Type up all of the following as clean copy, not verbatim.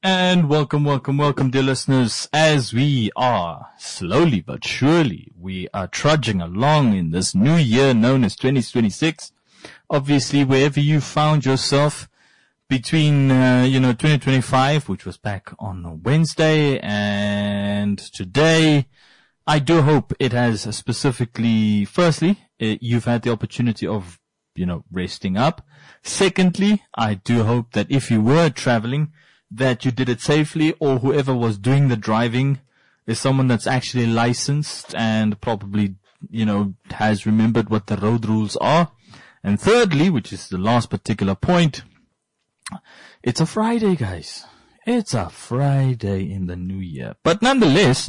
And welcome, dear listeners, as we are slowly but surely, we are trudging along in this new year known as 2026. Obviously, wherever you found yourself between, 2025, which was back on Wednesday, and today, I do hope it has specifically, firstly, you've had the opportunity of, resting up. Secondly, I do hope that if you were traveling, that you did it safely, or whoever was doing the driving is someone that's actually licensed and probably, has remembered what the road rules are. And thirdly, which is the last particular point, it's a Friday, guys. It's a Friday in the new year. But nonetheless,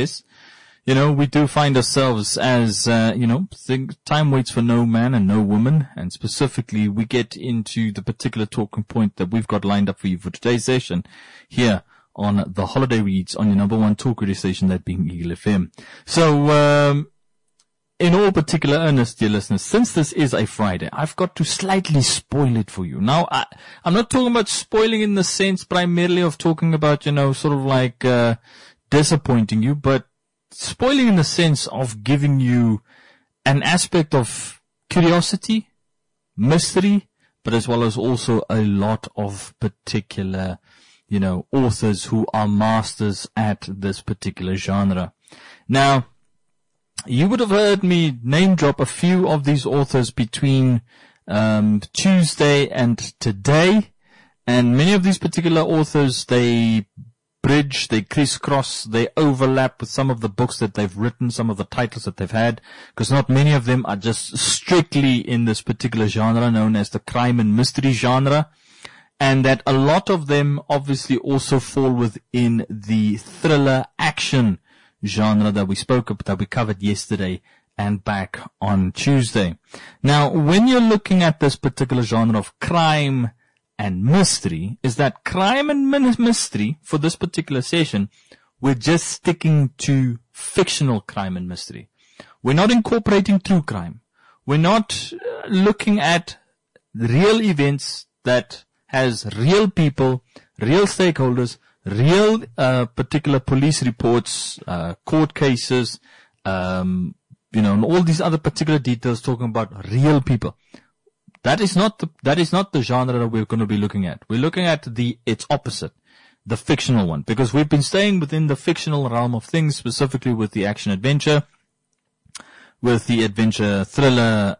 we do find ourselves as, time waits for no man and no woman. And specifically, we get into the particular talking point that we've got lined up for you for today's session here on the Holiday Reads on your number one talk radio station, that being Eagle FM. So, in all particular earnest, dear listeners, since this is a Friday, I've got to slightly spoil it for you. Now, I'm not talking about spoiling in the sense primarily of talking about, disappointing you, but spoiling in the sense of giving you an aspect of curiosity, mystery, but as well as also a lot of particular, authors who are masters at this particular genre. Now, you would have heard me name drop a few of these authors between Tuesday and today, and many of these particular authors, they bridge, they crisscross, they overlap with some of the books that they've written, some of the titles that they've had, because not many of them are just strictly in this particular genre known as the crime and mystery genre, and that a lot of them obviously also fall within the thriller action genre that we covered yesterday and back on Tuesday. Now, when you're looking at this particular genre of crime and mystery, is that crime and mystery for this particular session, we're just sticking to fictional crime and mystery. We're not incorporating true crime. We're not looking at real events that has real people, real stakeholders, real particular police reports, court cases, and all these other particular details talking about real people. That is not the genre that we're going to be looking at. We're looking at its opposite, the fictional one, because we've been staying within the fictional realm of things, specifically with the action adventure, with the adventure thriller,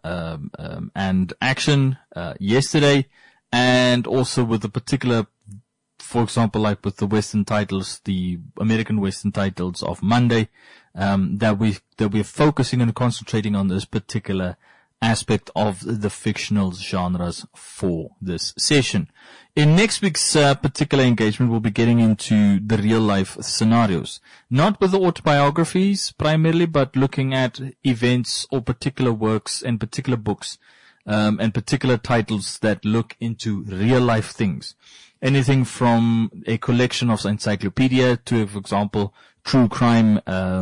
and action, yesterday, and also with the particular, for example, like with the Western titles, the American Western titles of Monday, that we're focusing and concentrating on this particular aspect of the fictional genres for this session. In next week's particular engagement, we'll be getting into the real life scenarios, not with the autobiographies primarily, but looking at events or particular works and particular books, and particular titles that look into real life things. Anything from a collection of encyclopedia to, for example, true crime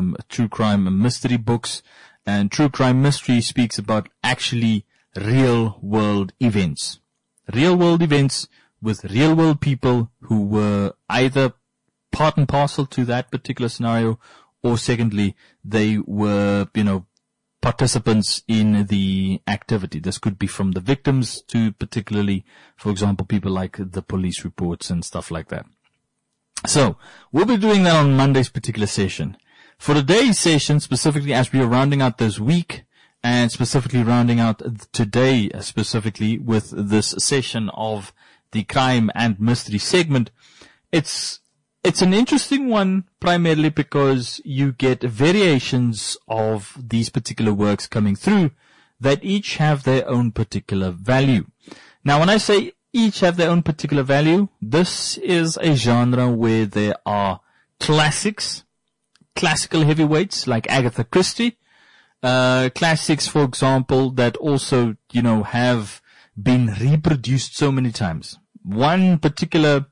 mystery books. And true crime mystery speaks about actually real world events. Real world events with real world people who were either part and parcel to that particular scenario, or secondly, they were, participants in the activity. This could be from the victims to particularly, for example, people like the police reports and stuff like that. So, we'll be doing that on Monday's particular session. For today's session, specifically as we are rounding out this week, and specifically rounding out today, specifically with this session of the crime and mystery segment, it's an interesting one primarily because you get variations of these particular works coming through that each have their own particular value. Now, when I say each have their own particular value, this is a genre where there are classical heavyweights like Agatha Christie, classics, for example, that also, have been reproduced so many times. One particular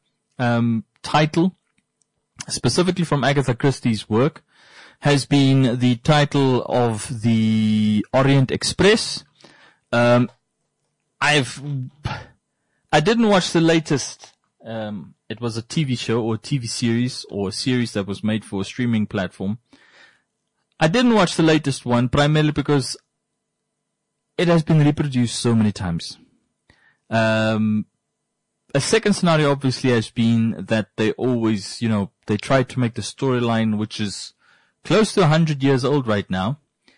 title, specifically from Agatha Christie's work, has been the title of the Orient Express. I didn't watch the latest It was a TV show or a TV series or a series that was made for a streaming platform. I didn't watch the latest one primarily because it has been reproduced so many times. A second scenario obviously has been that they always, they try to make the storyline, which is close to 100 years old right now,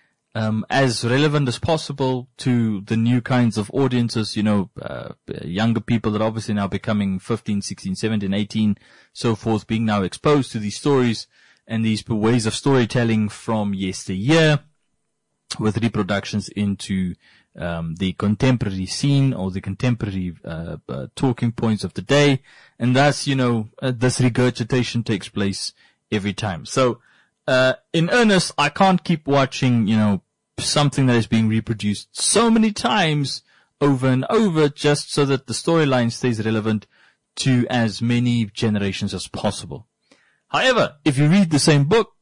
as relevant as possible to the new kinds of audiences, younger people that are obviously now becoming 15, 16, 17, 18, so forth, being now exposed to these stories and these ways of storytelling from yesteryear with reproductions into the contemporary scene or the contemporary talking points of the day. And thus, this regurgitation takes place every time. So in earnest, I can't keep watching, something that is being reproduced so many times over and over just so that the storyline stays relevant to as many generations as possible. However, if you read the same book,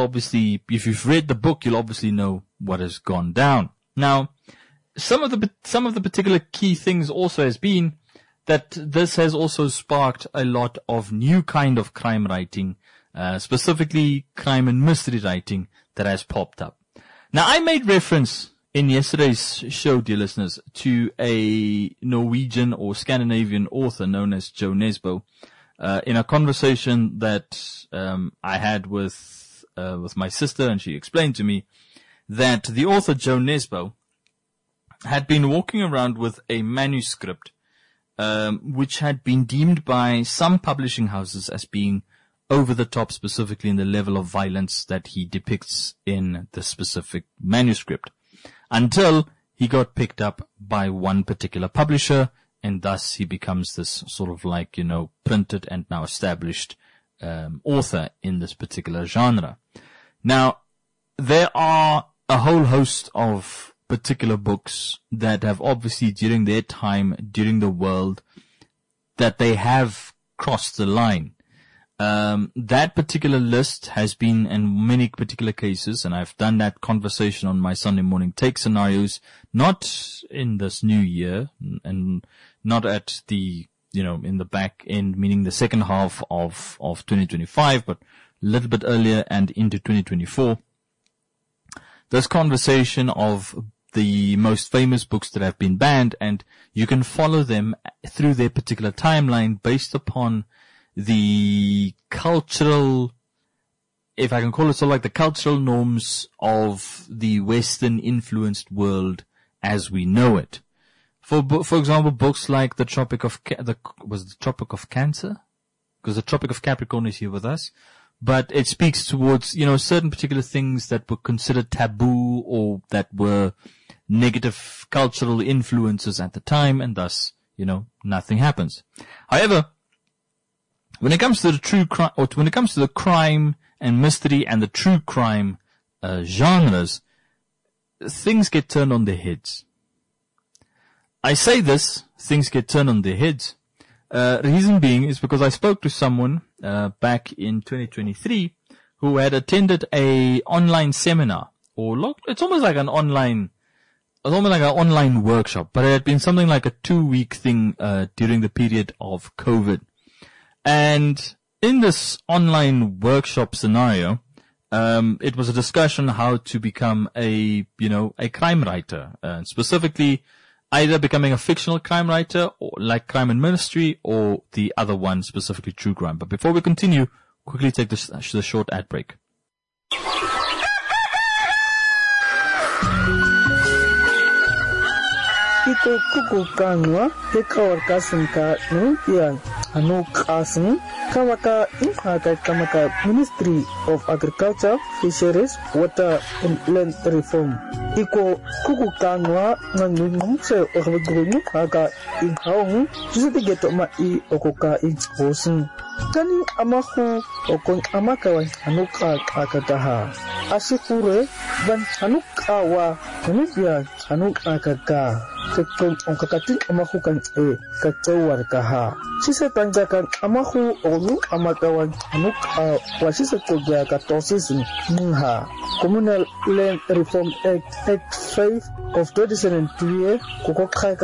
if you've read the book, you'll obviously know what has gone down. Now, some of the particular key things also has been that this has also sparked a lot of new kind of crime writing, specifically crime and mystery writing that has popped up. Now, I made reference in yesterday's show, dear listeners, to a Norwegian or Scandinavian author known as Jo Nesbø, in a conversation that I had with my sister, and she explained to me that the author Jo Nesbø had been walking around with a manuscript which had been deemed by some publishing houses as being over the top, specifically in the level of violence that he depicts in the specific manuscript, until he got picked up by one particular publisher, and thus he becomes this sort of printed and now established author in this particular genre. Now, there are a whole host of particular books that have obviously during their time, during the world, that they have crossed the line. That particular list has been in many particular cases, and I've done that conversation on my Sunday morning take scenarios, not in this new year and not at the, in the back end, meaning the second half of 2025, but a little bit earlier and into 2024. This conversation of the most famous books that have been banned, and you can follow them through their particular timeline based upon the cultural, if I can call it so, like the cultural norms of the Western influenced world as we know it. For example, books like the Tropic of Cancer? Because the Tropic of Capricorn is here with us. But it speaks towards, certain particular things that were considered taboo or that were negative cultural influences at the time, and thus, nothing happens. However, when it comes to the true crime, or when it comes to the crime and mystery and the true crime genres, things get turned on their heads. I say this, things get turned on their heads. Reason being is because I spoke to someone back in 2023 who had attended a online seminar, it's almost like an online workshop, but it had been something like a 2-week thing during the period of COVID. And in this online workshop scenario, it was a discussion how to become a crime writer, specifically either becoming a fictional crime writer or like crime and mystery, or the other one, specifically true crime. But before we continue, quickly take the short ad break. Ito kukukangwa hekawar kasing ka nungyan anu kasing kawaka inhaka kamaka Ministry of Agriculture, Fisheries, Water and Land Reform. Iko kukukangwa ngangungum se okabagulungu haka inhaung jusitigeto mai okoka inchbosun. Kani amahu okon amakawan anuka akataha. Asikure ban anukawa nanubya anukaka. Kekong ongkakating amahu kan kacawar kaha. Sisa tanjakan amahu olu amakawan anuk wasisa kogya katosis ningha. Communal Land Reform Act 5 of 2002 kokokaka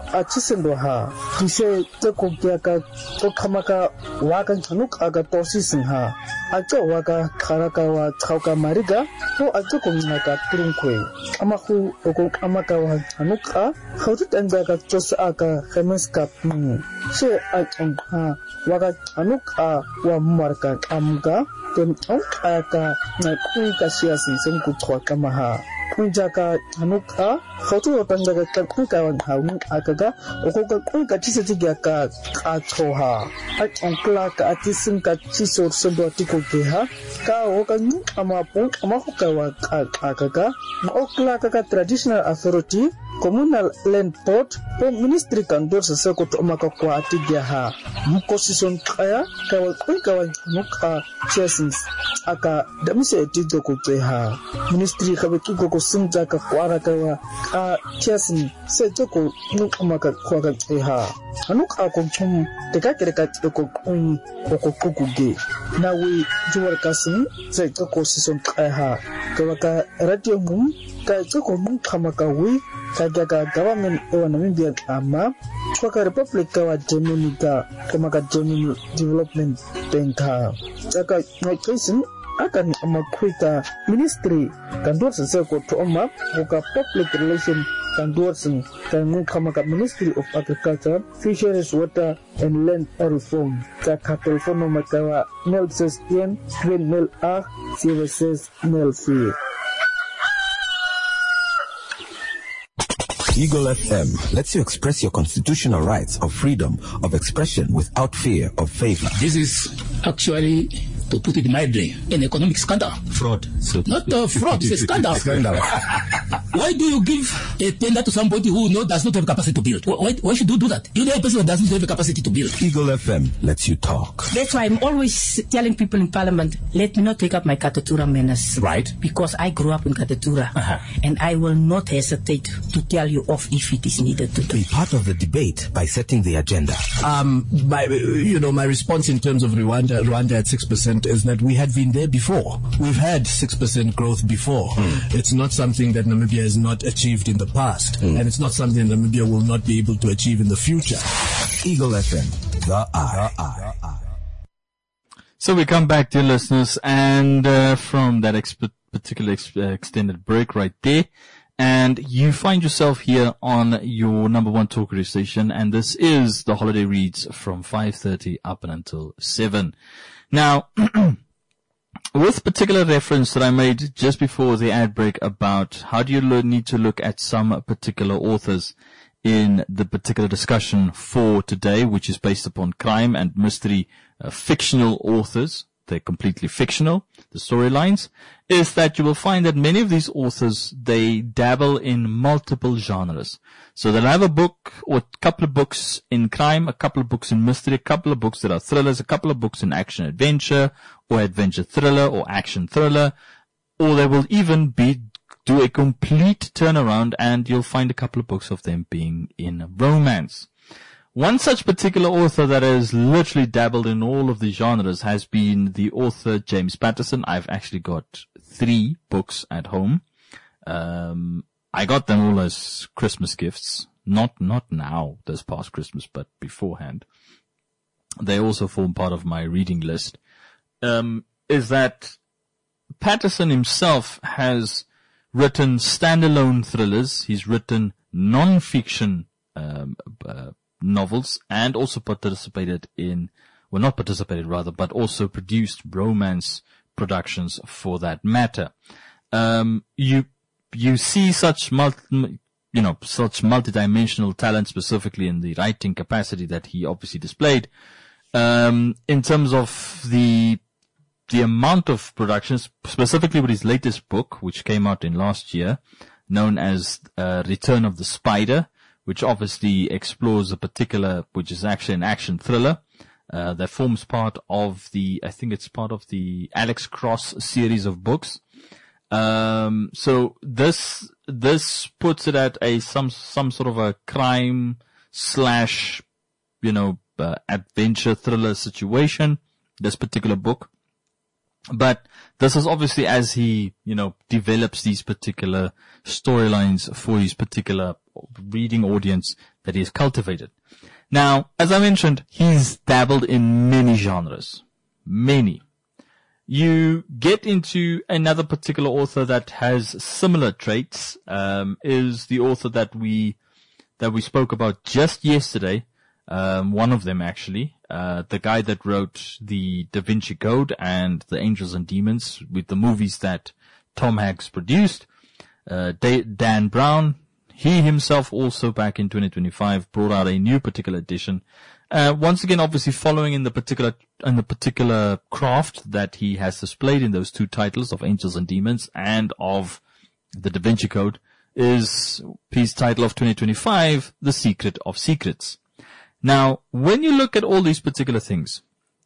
achisendo ha dise te ko ka to khamaka wa ka chanuk aga tosi ha acho wa ka kharaka wa chauka mariga to acho ko ngaka trunkwe amahu ko amaka wa chanuka khawtu tanga ka chos aka khames ka she ha wa ka chanuka wa marka amga tem aka na kui ka siasin sem ku thwa maha kunjaka chanuka khawtu tanga ka ka wa haun akaga okoka kui ka chisetiga ka choha onkla ka atisin ka chisor sondo tiko ha ka okan amapu amahuka wa akaga okla ka traditional authority communal land board o ministry kandor sa ko to maka kwa atigia ha mukosison kaya ka wa nuka chesins aka damise tido ko ha ministry ka betu ko sinja ka kwara ka wa chesin se to ko nuka maka kwa ka ha anuka ko tum de ka kere ka ko kuge na we juwar kasin se to ko sison kaya ha ka radio mum ka ko mun kamaka we kajaga government ewa Namibia ama kwa republic wa Dominica kama ka German development bank saka notation akan amakwita ministry kandor sa ko to oma ka public relation kandor sen kan kama ka ministry of agriculture fisheries water and land reform ka telephone number ka 061 20 a 76 04 Eagle FM lets you express your constitutional rights of freedom of expression without fear of favor. This is actually, to put it mildly, an economic scandal. Fraud. So not fraud, it's a scandal. Why do you give a tender to somebody who does not have capacity to build? Why should you do that? You know a person who doesn't have the capacity to build. Eagle FM lets you talk. That's why I'm always telling people in Parliament, let me not take up my Katatura menace. Right. Because I grew up in Katatura. And I will not hesitate to tell you off if it is needed to do. Be part of the debate by setting the agenda. My response in terms of Rwanda at 6% is that we had been there before. We've had 6% growth before. It's not something that Namibia has not achieved in the past. And it's not something Namibia will not be able to achieve in the future. Eagle FM, the eye. So we come back, dear listeners, and from that particular extended break right there, and you find yourself here on your number one talk radio station, and this is the Holiday Reads from 5:30 up and until 7. Now, with particular reference that I made just before the ad break about how do you need to look at some particular authors in the particular discussion for today, which is based upon crime and mystery fictional authors. They're completely fictional, the storylines, is that you will find that many of these authors, they dabble in multiple genres. So they'll have a book or a couple of books in crime, a couple of books in mystery, a couple of books that are thrillers, a couple of books in action adventure, or adventure thriller, or action thriller, or they will even do a complete turnaround and you'll find a couple of books of them being in romance. One such particular author that has literally dabbled in all of the genres has been the author James Patterson. I've actually got 3 books at home. I got them all as Christmas gifts. Not now, this past Christmas, but beforehand. They also form part of my reading list. Is that Patterson himself has written standalone thrillers. He's written non-fiction novels and also but also produced romance productions for that matter. You see such multidimensional talent specifically in the writing capacity that he obviously displayed. In terms of the amount of productions, specifically with his latest book, which came out in last year, known as Return of the Spider, which obviously explores which is actually an action thriller, that forms part of I think it's part of the Alex Cross series of books. So this puts it at some sort of a crime / adventure thriller situation, this particular book. But this is obviously as he, develops these particular storylines for his particular reading audience, that he has cultivated. Now, as I mentioned, he's dabbled in many genres. Many. You get into another particular author that has similar traits, is the author that we spoke about just yesterday. One of them actually, the guy that wrote the Da Vinci Code and the Angels and Demons with the movies that Tom Hanks produced, Dan Brown. He himself also back in 2025 brought out a new particular edition. Once again, obviously following in the particular craft that he has displayed in those two titles of Angels and Demons and of the Da Vinci Code is his title of 2025, The Secret of Secrets. Now, when you look at all these particular things,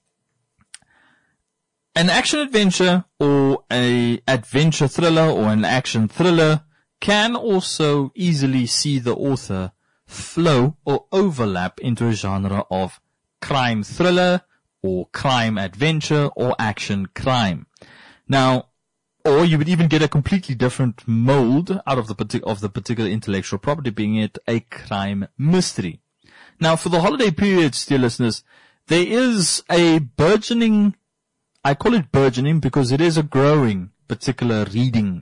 an action adventure or a adventure thriller or an action thriller can also easily see the author flow or overlap into a genre of crime thriller or crime adventure or action crime. Now, or you would even get a completely different mold out of the particular intellectual property, being it a crime mystery. Now, for the holiday periods, dear listeners, there is a burgeoning, I call it burgeoning because it is a growing particular reading,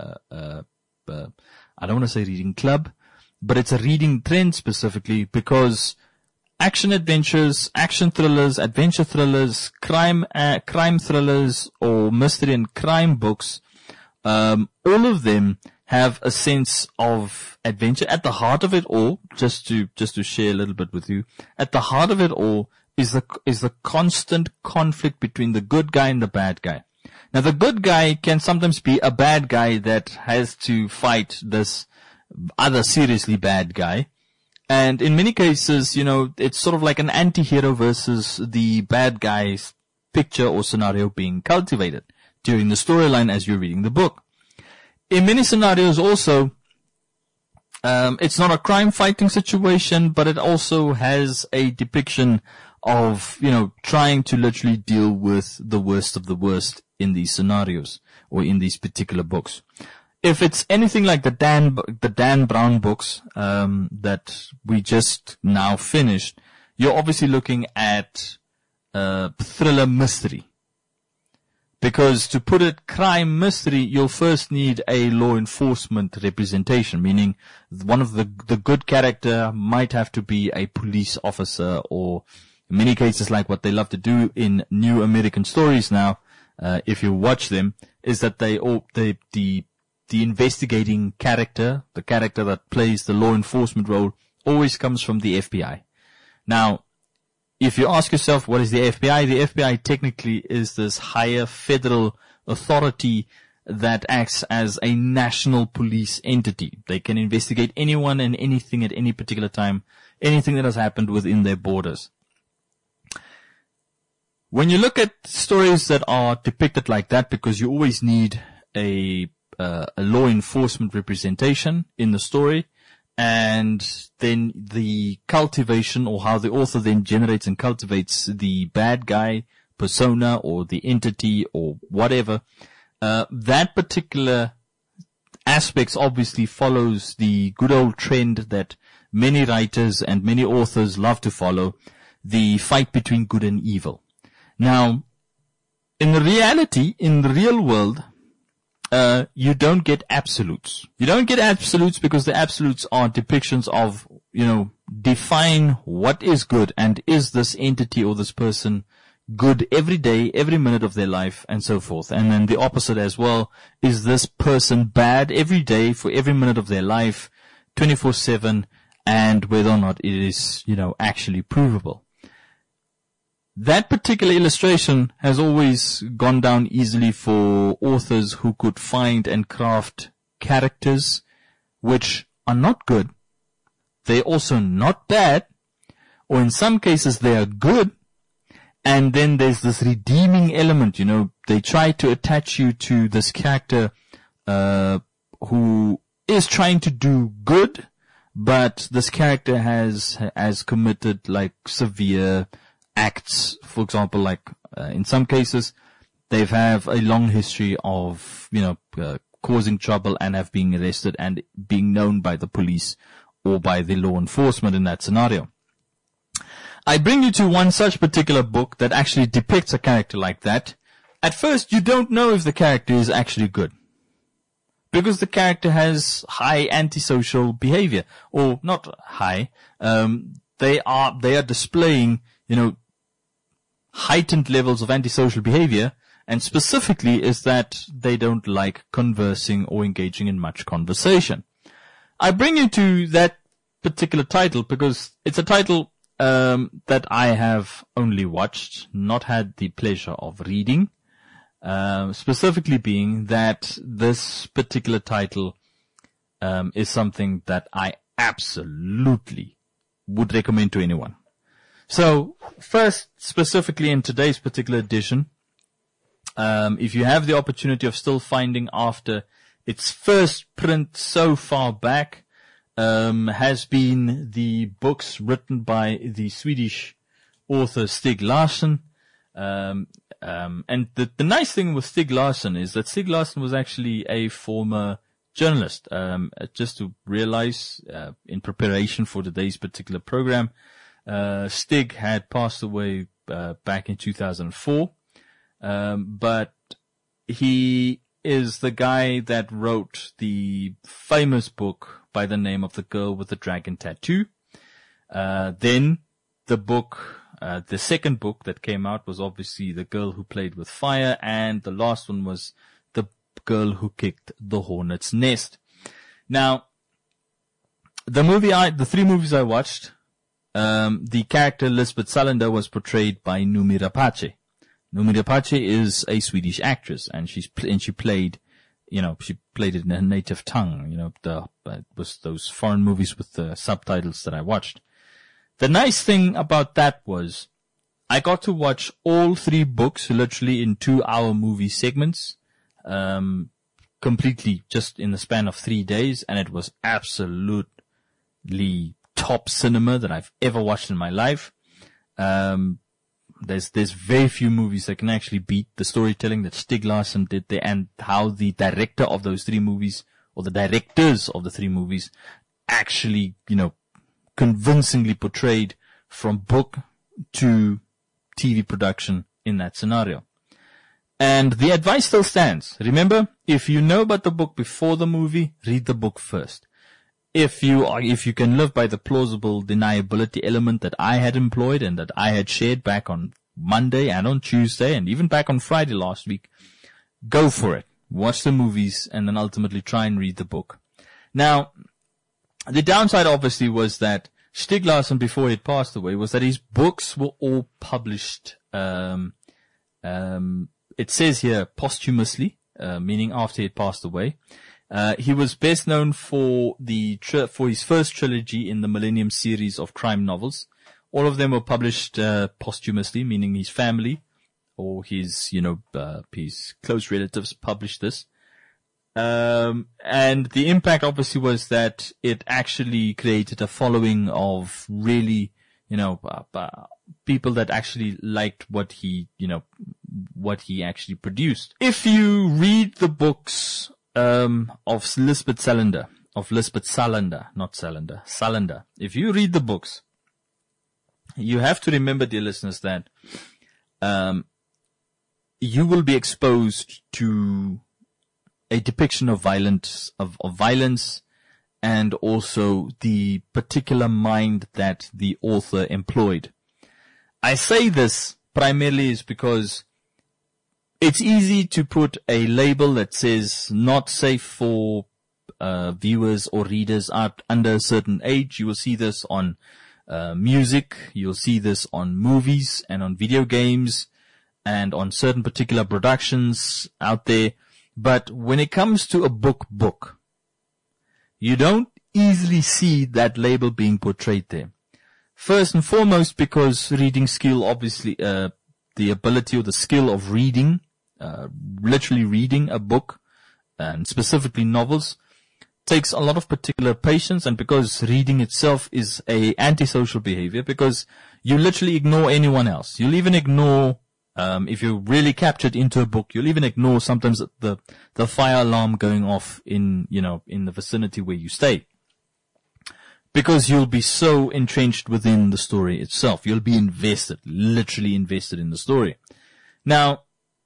I don't want to say reading club, but it's a reading trend specifically because action adventures, action thrillers, adventure thrillers, crime thrillers or mystery and crime books, all of them have a sense of adventure. At the heart of it all, just to share a little bit with you, at the heart of it all is the constant conflict between the good guy and the bad guy. Now, the good guy can sometimes be a bad guy that has to fight this other seriously bad guy. And in many cases, it's sort of like an anti-hero versus the bad guy's picture or scenario being cultivated during the storyline as you're reading the book. In many scenarios also, it's not a crime fighting situation, but it also has a depiction of, trying to literally deal with the worst of the worst in these scenarios or in these particular books. If it's anything like the Dan Brown books, that we just now finished, you're obviously looking at, thriller mystery. Because to put it crime mystery, you'll first need a law enforcement representation, meaning one of the good character might have to be a police officer, or in many cases like what they love to do in new American stories now, if you watch them, is that the investigating character, the character that plays the law enforcement role, always comes from the FBI. Now, if you ask yourself, what is the FBI? The FBI technically is this higher federal authority that acts as a national police entity. They can investigate anyone and anything at any particular time, anything that has happened within their borders. When you look at stories that are depicted like that, because you always need a law enforcement representation in the story, and then the cultivation or how the author then generates and cultivates the bad guy persona or the entity or whatever, that particular aspects obviously follows the good old trend that many writers and many authors love to follow, the fight between good and evil. Now, in the reality, in the real world, you don't get absolutes. You don't get absolutes because the absolutes are depictions of, define what is good and is this entity or this person good every day, every minute of their life and so forth. And then the opposite as well, is this person bad every day for every minute of their life, 24/7, and whether or not it is, actually provable. That particular illustration has always gone down easily for authors who could find and craft characters which are not good. They're also not bad, or in some cases they are good. And then there's this redeeming element, they try to attach you to this character, who is trying to do good, but this character has committed like severe acts. For example, like in some cases, they have a long history of causing trouble and have been arrested and being known by the police or by the law enforcement in that scenario. I bring you to one such particular book that actually depicts a character like that. At first, you don't know if the character is actually good, because the character has high antisocial behavior, or not high. They are displaying, heightened levels of antisocial behavior, and specifically is that they don't like conversing or engaging in much conversation. I bring you to that particular title because it's a title that I have only watched, not had the pleasure of reading. Specifically being that this particular title is something that I absolutely would recommend to anyone. So first, specifically in today's particular edition, if you have the opportunity of still finding after its first print so far back, has been the books written by the Swedish author Stieg Larsson. And the nice thing with Stieg Larsson is that Stieg Larsson was actually a former journalist. Just to realize, in preparation for today's particular program, Stieg had passed away, back in 2004. But he is the guy that wrote the famous book by the name of The Girl with the Dragon Tattoo. Then the book, the second book that came out was obviously The Girl Who Played with Fire, and the last one was The Girl Who Kicked the Hornet's Nest. Now, the three movies I watched, the character Lisbeth Salander was portrayed by Noomi Rapace. Noomi Rapace is a Swedish actress, and she played, she played it in her native tongue, it was those foreign movies with the subtitles that I watched. The nice thing about that was I got to watch all three books literally in 2-hour movie segments, completely just in the span of 3 days, and it was absolutely top cinema that I've ever watched in my life. There's very few movies that can actually beat the storytelling that Stieg Larsson did there, and how the director of those three movies, or the directors of the three movies, actually, convincingly portrayed from book to TV production in that scenario. And the advice still stands. Remember, if you know about the book before the movie, read the book first. If you can live by the plausible deniability element that I had employed and that I had shared back on Monday and on Tuesday and even back on Friday last week, go for it. Watch the movies and then ultimately try and read the book. Now, the downside obviously was that Stieg Larsson, before he had passed away, was that his books were all published, it says here posthumously, meaning after he had passed away. He was best known for for his first trilogy in the Millennium series of crime novels. All of them were published posthumously, meaning his family or his close relatives published this. And the impact obviously was that it actually created a following of really, people that actually liked what he actually produced. If you read the books of Lisbeth Salander, not Salander, Salander. If you read the books, you have to remember, dear listeners, that you will be exposed to a depiction of violence, and also the particular mind that the author employed. I say this primarily is because it's easy to put a label that says not safe for viewers or readers under a certain age. You will see this on music, you'll see this on movies and on video games and on certain particular productions out there. But when it comes to a book, you don't easily see that label being portrayed there. First and foremost, because reading skill, obviously, the ability or the skill of reading, literally reading a book, and specifically novels, takes a lot of particular patience, and because reading itself is a antisocial behavior, because you literally ignore anyone else. You'll even ignore, if you're really captured into a book, you'll even ignore sometimes the fire alarm going off in the vicinity where you stay. because you'll be so entrenched within the story itself. You'll be invested, literally invested in the story. Now,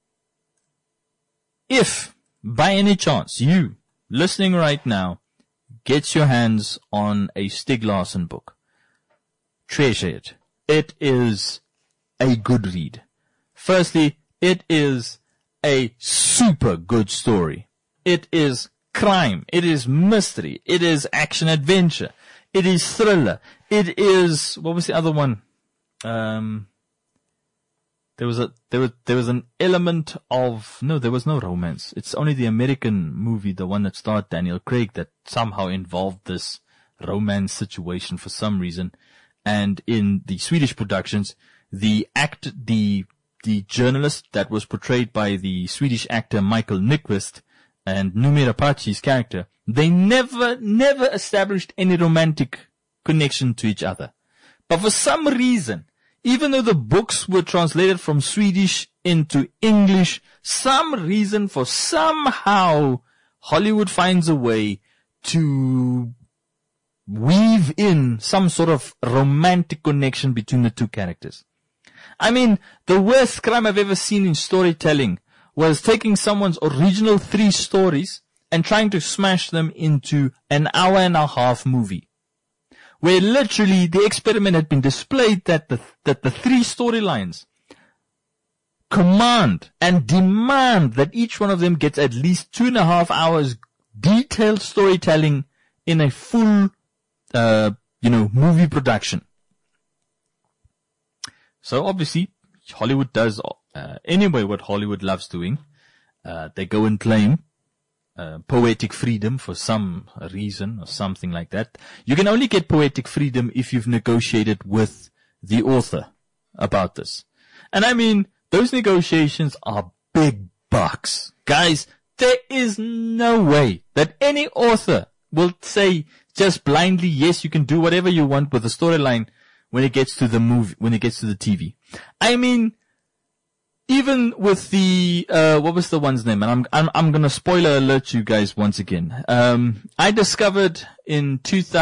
if by any chance you, listening right now, gets your hands on a Stieg Larsson book, treasure it. It is a good read. Firstly, it is a super good story. It is crime. It is mystery. It is action adventure. It is thriller. It is, what was the other one? There was an element of, no, there was no romance. It's only the American movie, the one that starred Daniel Craig, that somehow involved this romance situation for some reason. And in the Swedish productions, the journalist that was portrayed by the Swedish actor Michael Nyqvist and Noomi Rapace's character, they never established any romantic connection to each other. But for some reason, even though the books were translated from Swedish into English, somehow Hollywood finds a way to weave in some sort of romantic connection between the two characters. I mean, the worst crime I've ever seen in storytelling was taking someone's original 3 stories and trying to smash them into an hour-and-a-half movie, where literally the experiment had been displayed that the 3 storylines command and demand that each one of them gets at least 2.5 hours detailed storytelling in a full, movie production. So obviously, Hollywood does, anyway, what Hollywood loves doing. They go and claim poetic freedom for some reason or something like that. You can only get poetic freedom if you've negotiated with the author about this. And I mean, those negotiations are big bucks. Guys, there is no way that any author will say just blindly, yes, you can do whatever you want with the storyline when it gets to the movie, when it gets to the TV. I mean, even with the, what was the one's name? And I'm gonna spoiler alert you guys once again. I discovered in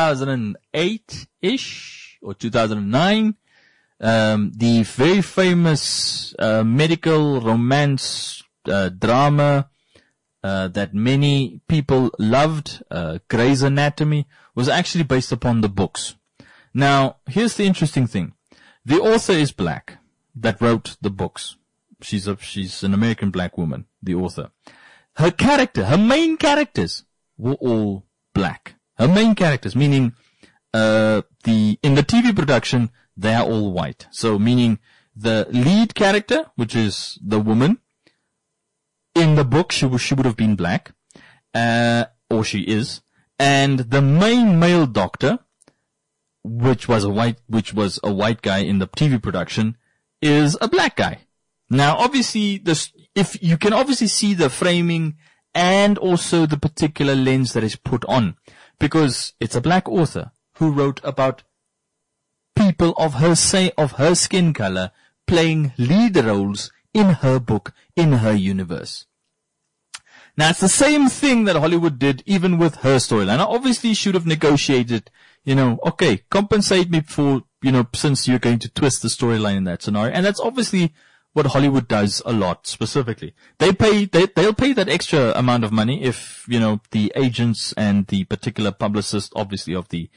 2008-ish, or 2009, the very famous, medical romance, drama, that many people loved, Grey's Anatomy, was actually based upon the books. Now, here's the interesting thing. The author is black that wrote the books. She's an American black woman, the author. Her main characters were all black. Her main characters, meaning, in the TV production, they are all white. So, meaning the lead character, which is the woman, in the book, she would have been black, or she is, and the main male doctor, which was a white guy in the TV production, is a black guy. Now, obviously, if you can obviously see the framing and also the particular lens that is put on, because it's a black author who wrote about people of her skin color playing lead roles in her book, in her universe. Now, it's the same thing that Hollywood did even with her storyline. Now, obviously, should have negotiated, okay, compensate me for, since you're going to twist the storyline in that scenario. And that's obviously what Hollywood does a lot specifically. They'll pay that extra amount of money if, the agents and the particular publicist, obviously, of the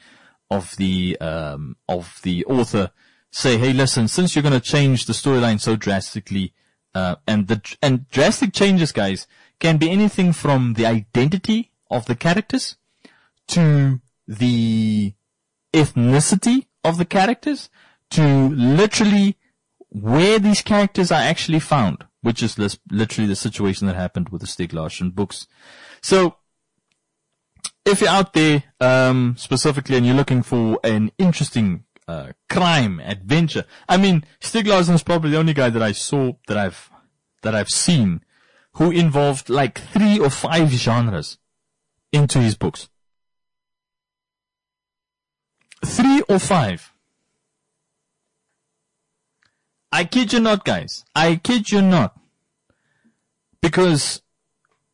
author say, hey, listen, since you're going to change the storyline so drastically, and drastic changes, guys, can be anything from the identity of the characters to the ethnicity of the characters to literally where these characters are actually found, which is literally the situation that happened with the Stieg Larsson books. So, if you're out there, specifically, and you're looking for an interesting, crime, adventure, I mean, Stieg Larsson is probably the only guy that I've seen who involved like 3 or 5 genres into his books. 3 or 5. I kid you not, guys. I kid you not. Because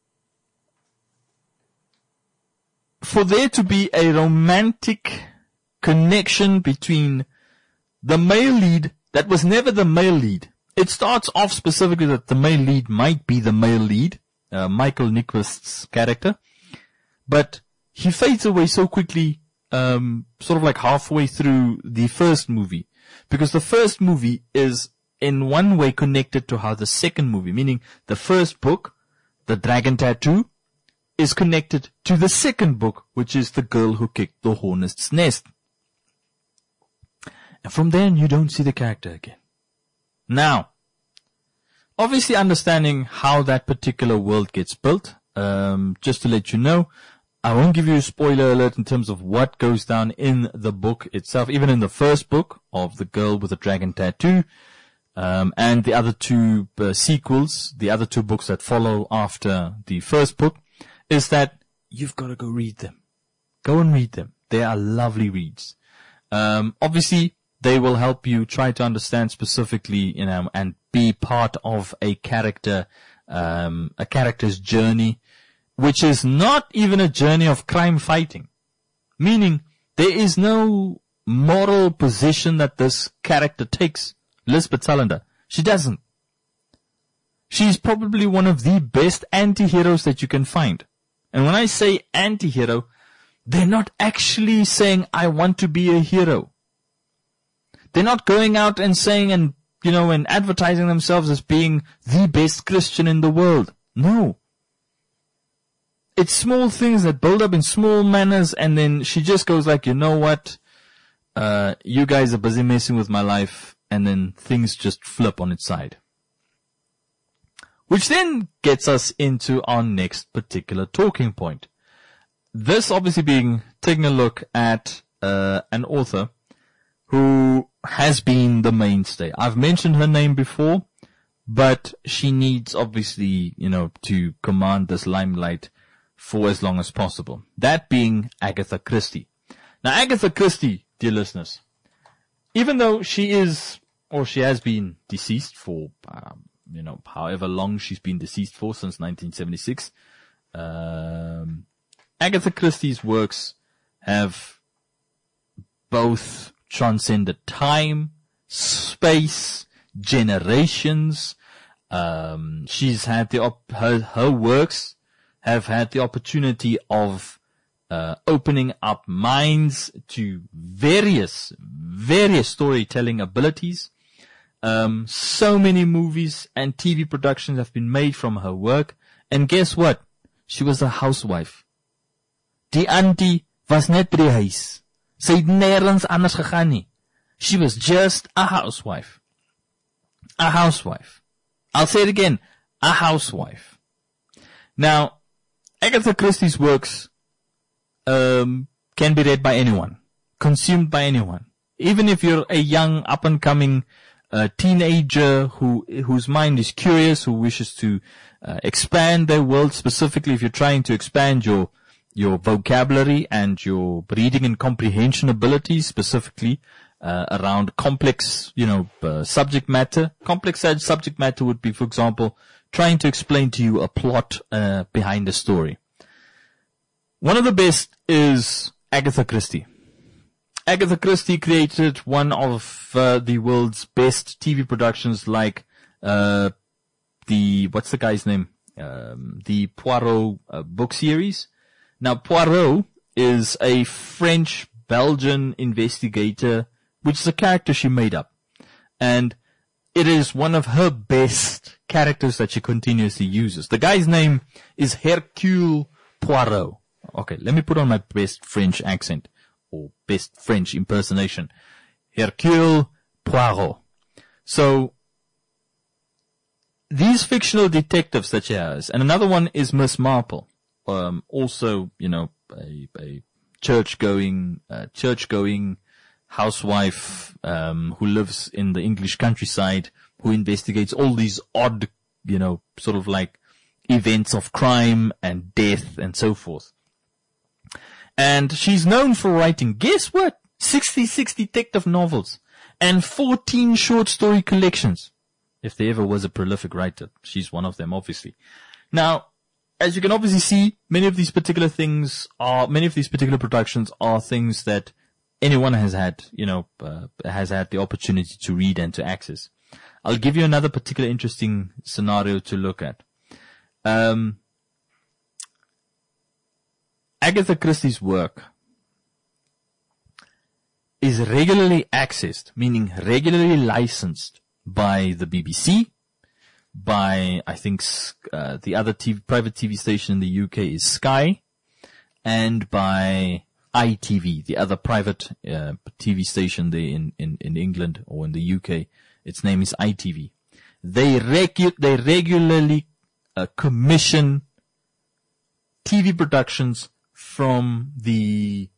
for there to be a romantic connection between the male lead that was never the male lead. It starts off specifically that the male lead might be the male lead, Michael Nyqvist's character, but he fades away so quickly, sort of like halfway through the first movie, because the first movie is in one way connected to how the second movie, meaning the first book, The Dragon Tattoo, is connected to the second book, which is The Girl Who Kicked the Hornet's Nest. And from then you don't see the character again. Now, obviously understanding how that particular world gets built, just to let you know, I won't give you a spoiler alert in terms of what goes down in the book itself, even in the first book of The Girl with the Dragon Tattoo, and the other two sequels, the other two books that follow after the first book, is that you've got to go read them. Go and read them. They are lovely reads. Obviously, they will help you try to understand specifically, and be part of a character's journey, which is not even a journey of crime fighting. Meaning, there is no moral position that this character takes. Lisbeth Salander. She doesn't. She's probably one of the best anti-heroes that you can find. And when I say anti-hero, they're not actually saying, I want to be a hero. They're not going out and saying and advertising themselves as being the best Christian in the world. No. It's small things that build up in small manners, and then she just goes like, you know what? You guys are busy messing with my life, and then things just flip on its side. Which then gets us into our next particular talking point. This obviously being taking a look at an author who has been the mainstay. I've mentioned her name before, but she needs obviously, to command this limelight for as long as possible. That being Agatha Christie. Now, Agatha Christie, dear listeners, even though she is, or she has been deceased for, however long she's been deceased for, since 1976, Agatha Christie's works have both transcended time, space, generations. She's had her works have had the opportunity of opening up minds to various storytelling abilities. So many movies and TV productions have been made from her work. And guess what? She was a housewife. Die auntie was net by die huis. Sy het nêrens anders gegaan nie. She was just a housewife. A housewife. I'll say it again. A housewife. Now, Agatha Christie's works can be read by anyone, consumed by anyone. Even if you're a young, up-and-coming teenager whose mind is curious, who wishes to expand their world, specifically if you're trying to expand your vocabulary and your reading and comprehension abilities, specifically around complex, subject matter. Complex subject matter would be, for example, trying to explain to you a plot behind a story. One of the best is Agatha Christie. Agatha Christie created one of the world's best TV productions, like what's the guy's name? The Poirot book series. Now, Poirot is a French-Belgian investigator, which is a character she made up. And it is one of her best characters that she continuously uses. The guy's name is Hercule Poirot. Okay, let me put on my best French accent, or best French impersonation. Hercule Poirot. So, these fictional detectives that she has, and another one is Miss Marple. Also, a church-going housewife, who lives in the English countryside, who investigates all these odd, sort of like events of crime and death and so forth. And she's known for writing, guess what? 66 detective novels and 14 short story collections. If there ever was a prolific writer, she's one of them, obviously. Now, as you can obviously see, many of these particular productions are things that anyone has had, has had the opportunity to read and to access. I'll give you another particular interesting scenario to look at. Agatha Christie's work is regularly accessed, meaning regularly licensed by the BBC, by, I think, the other private TV station in the UK is Sky, and by ITV, the other private TV station there in England or in the UK. Its name is ITV. They regularly commission TV productions from the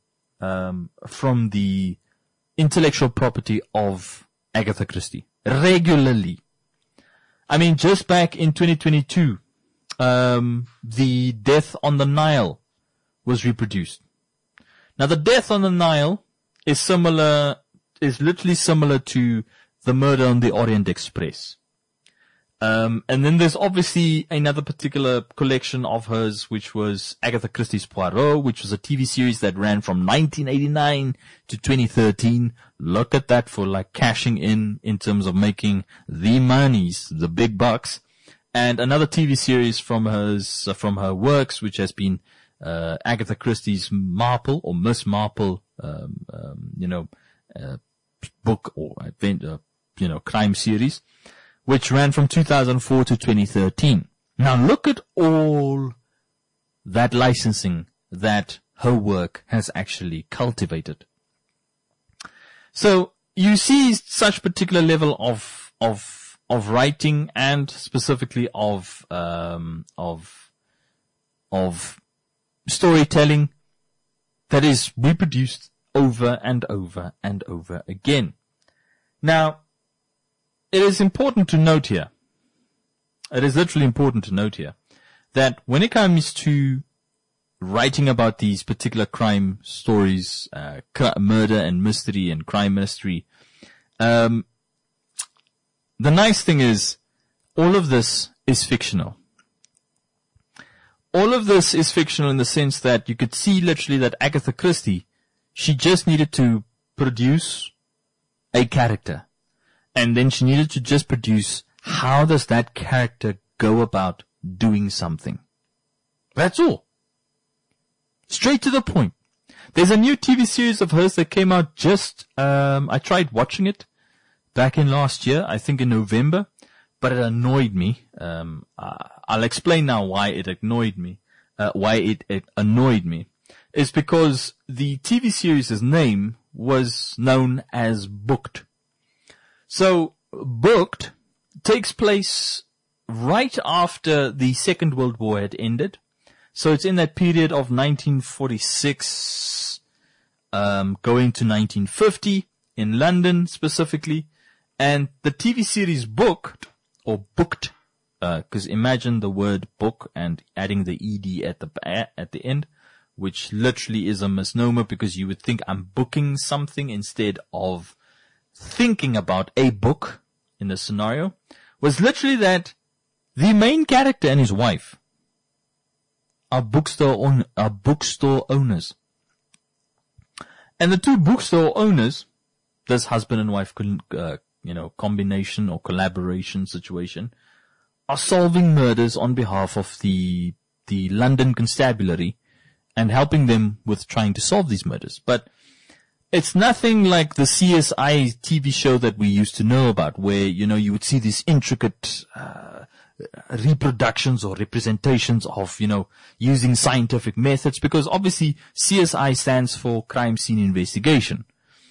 intellectual property of Agatha Christie. Regularly. I mean, just back in 2022, the Death on the Nile was reproduced. Now, the Death on the Nile is literally similar to the Murder on the Orient Express. And then there's obviously another particular collection of hers, which was Agatha Christie's Poirot, which was a TV series that ran from 1989 to 2013. Look at that for like cashing in terms of making the monies, the big bucks. And another TV series from her works, which has been, Agatha Christie's Marple or Miss Marple, book or event, crime series, which ran from 2004 to 2013. Now look at all that licensing that her work has actually cultivated. So you see such particular level of writing and specifically of storytelling that is reproduced over and over and over again. Now, it is important to note here, it is literally important to note here, that when it comes to writing about these particular crime stories, murder and mystery and crime mystery, the nice thing is, all of this is fictional. All of this is fictional in the sense that you could see literally that Agatha Christie, she just needed to produce a character. And then she needed to just produce how does that character go about doing something. That's all. Straight to the point. There's a new TV series of hers that came out I tried watching it back in last year, I think in November, but it annoyed me. I'll explain now why it annoyed me. It's because the TV series' name was known as Booked. So, Booked takes place right after the Second World War had ended. So it's in that period of 1946, going to 1950, in London specifically. And the TV series Booked, because imagine the word book and adding the ED at the end, which literally is a misnomer because you would think I'm booking something instead of thinking about a book in the scenario, was literally that the main character and his wife are bookstore owners. And the two bookstore owners, this husband and wife, combination or collaboration situation, are solving murders on behalf of the London Constabulary and helping them with trying to solve these murders. But it's nothing like the CSI TV show that we used to know about, where, you would see these intricate reproductions or representations of, using scientific methods, because obviously CSI stands for Crime Scene Investigation.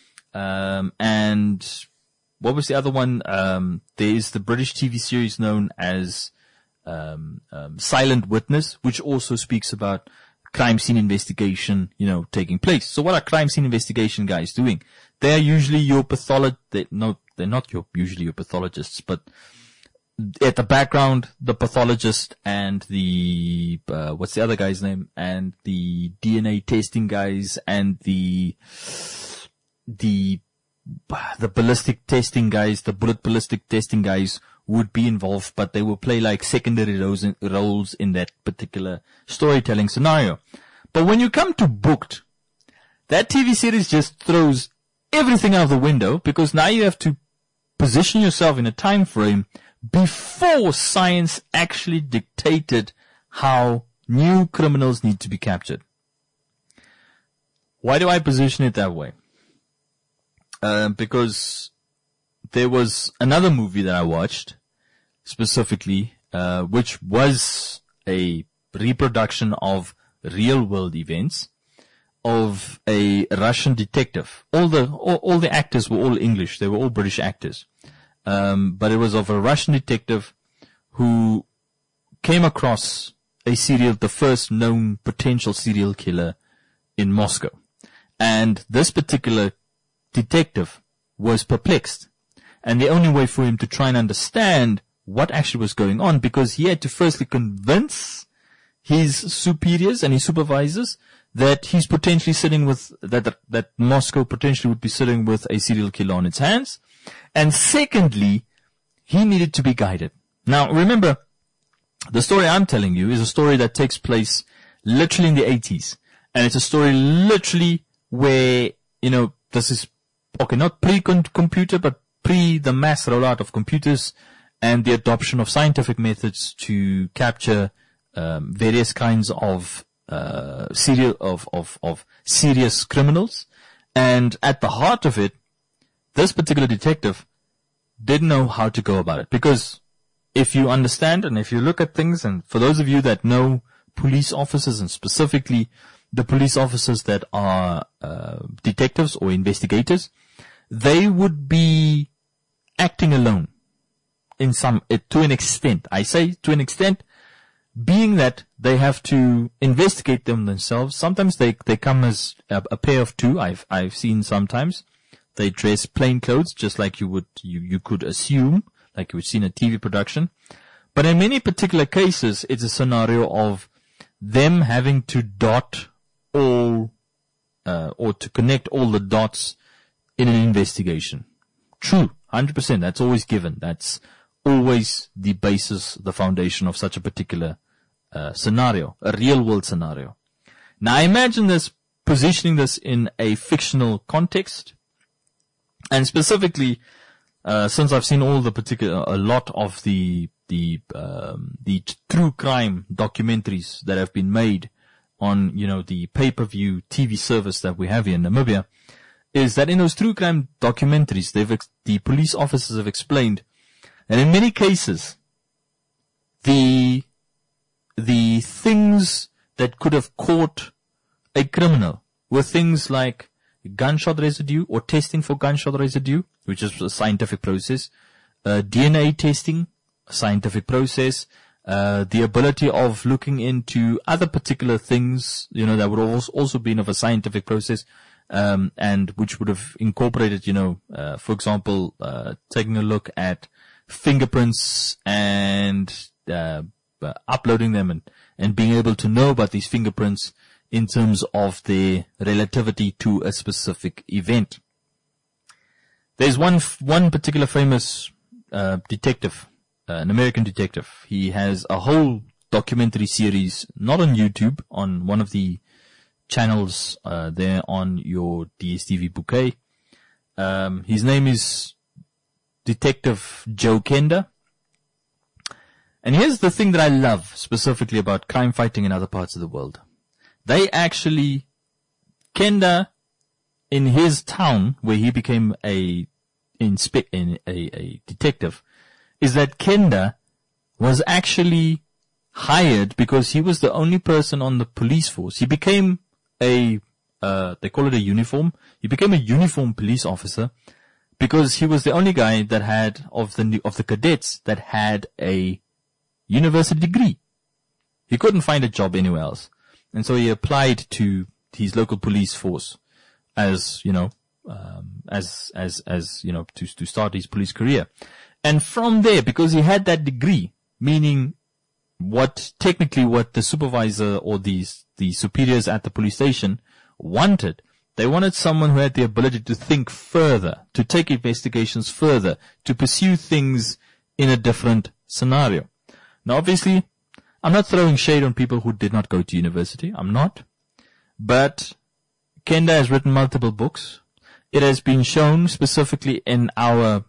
And what was the other one? There is the British TV series known as Silent Witness, which also speaks about crime scene investigation, taking place. So what are crime scene investigation guys doing? They're usually your they're not usually your pathologists, but at the background, the pathologist and the, what's the other guy's name? And the DNA testing guys and the ballistic testing guys, the bullet ballistic testing guys would be involved, but they will play like secondary roles in that particular storytelling scenario. But when you come to Booked, that TV series just throws everything out of the window, because now you have to position yourself in a time frame before science actually dictated how new criminals need to be captured. Why do I position it that way? Because there was another movie that I watched specifically, which was a reproduction of real world events of a Russian detective. All the actors were all English. They were all British actors. But it was of a Russian detective who came across the first known potential serial killer in Moscow. And this particular detective was perplexed. And the only way for him to try and understand what actually was going on, because he had to firstly convince his superiors and his supervisors that he's potentially sitting with, that Moscow potentially would be sitting with a serial killer on its hands. And secondly, he needed to be guided. Now, remember, the story I'm telling you is a story that takes place literally in the 80s. And it's a story literally where, this is, not pre-computer, but pre the mass rollout of computers and the adoption of scientific methods to capture various kinds of serious criminals. And at the heart of it, this particular detective didn't know how to go about it. Because if you understand and if you look at things, and for those of you that know police officers, and specifically the police officers that are detectives or investigators, they would be acting alone to an extent. I say to an extent, being that they have to investigate them themselves. Sometimes they come as a pair of two. I've seen sometimes they dress plain clothes, just like you could assume, like you would see in a TV production. But in many particular cases, it's a scenario of them having to dot all, or to connect all the dots in an investigation. True, 100%. That's always given. That's always the basis, the foundation of such a particular scenario, a real world scenario. Now imagine positioning this in a fictional context, and specifically, since I've seen a lot of the true crime documentaries that have been made on, the pay-per-view TV service that we have here in Namibia, is that in those true crime documentaries, the police officers have explained that in many cases, the things that could have caught a criminal were things like gunshot residue or testing for gunshot residue, which is a scientific process, DNA testing, a scientific process, the ability of looking into other particular things, that would also been of a scientific process, and which would have incorporated, for example, taking a look at fingerprints and uploading them and being able to know about these fingerprints in terms of their relativity to a specific event. There's one particular famous detective, an American detective. He has a whole documentary series, not on YouTube, on one of the channels there on your DSTV bouquet. His name is Detective Joe Kenda. And here's the thing that I love specifically about crime fighting in other parts of the world. Kenda, in his town where he became a detective, is that Kenda was actually hired because he was the only person on the police force. He became they call it a uniform. He became a uniform police officer because he was the only guy that had, of the cadets, that had a university degree. He couldn't find a job anywhere else. And so he applied to his local police force to start his police career. And from there, because he had that degree, meaning what the supervisor or the superiors at the police station wanted, they wanted someone who had the ability to think further, to take investigations further, to pursue things in a different scenario. Now, obviously, I'm not throwing shade on people who did not go to university. I'm not. But Kenda has written multiple books. It has been shown specifically in our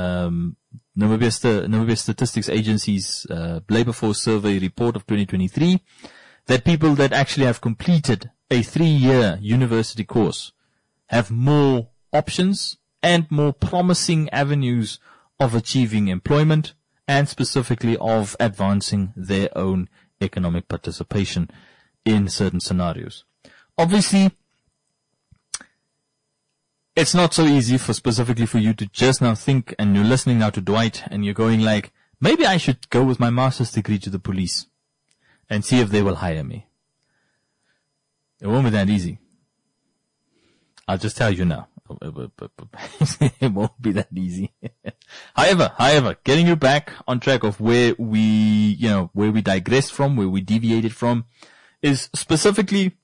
Namibia Statistics Agency's Labor Force Survey report of 2023 that people that actually have completed a 3-year university course have more options and more promising avenues of achieving employment and specifically of advancing their own economic participation in certain scenarios. Obviously, it's not so easy specifically for you to just now think, and you're listening now to Dwight and you're going like, maybe I should go with my master's degree to the police and see if they will hire me. It won't be that easy. I'll just tell you now. It won't be that easy. However, getting you back on track of where we digressed from, where we deviated from, is specifically,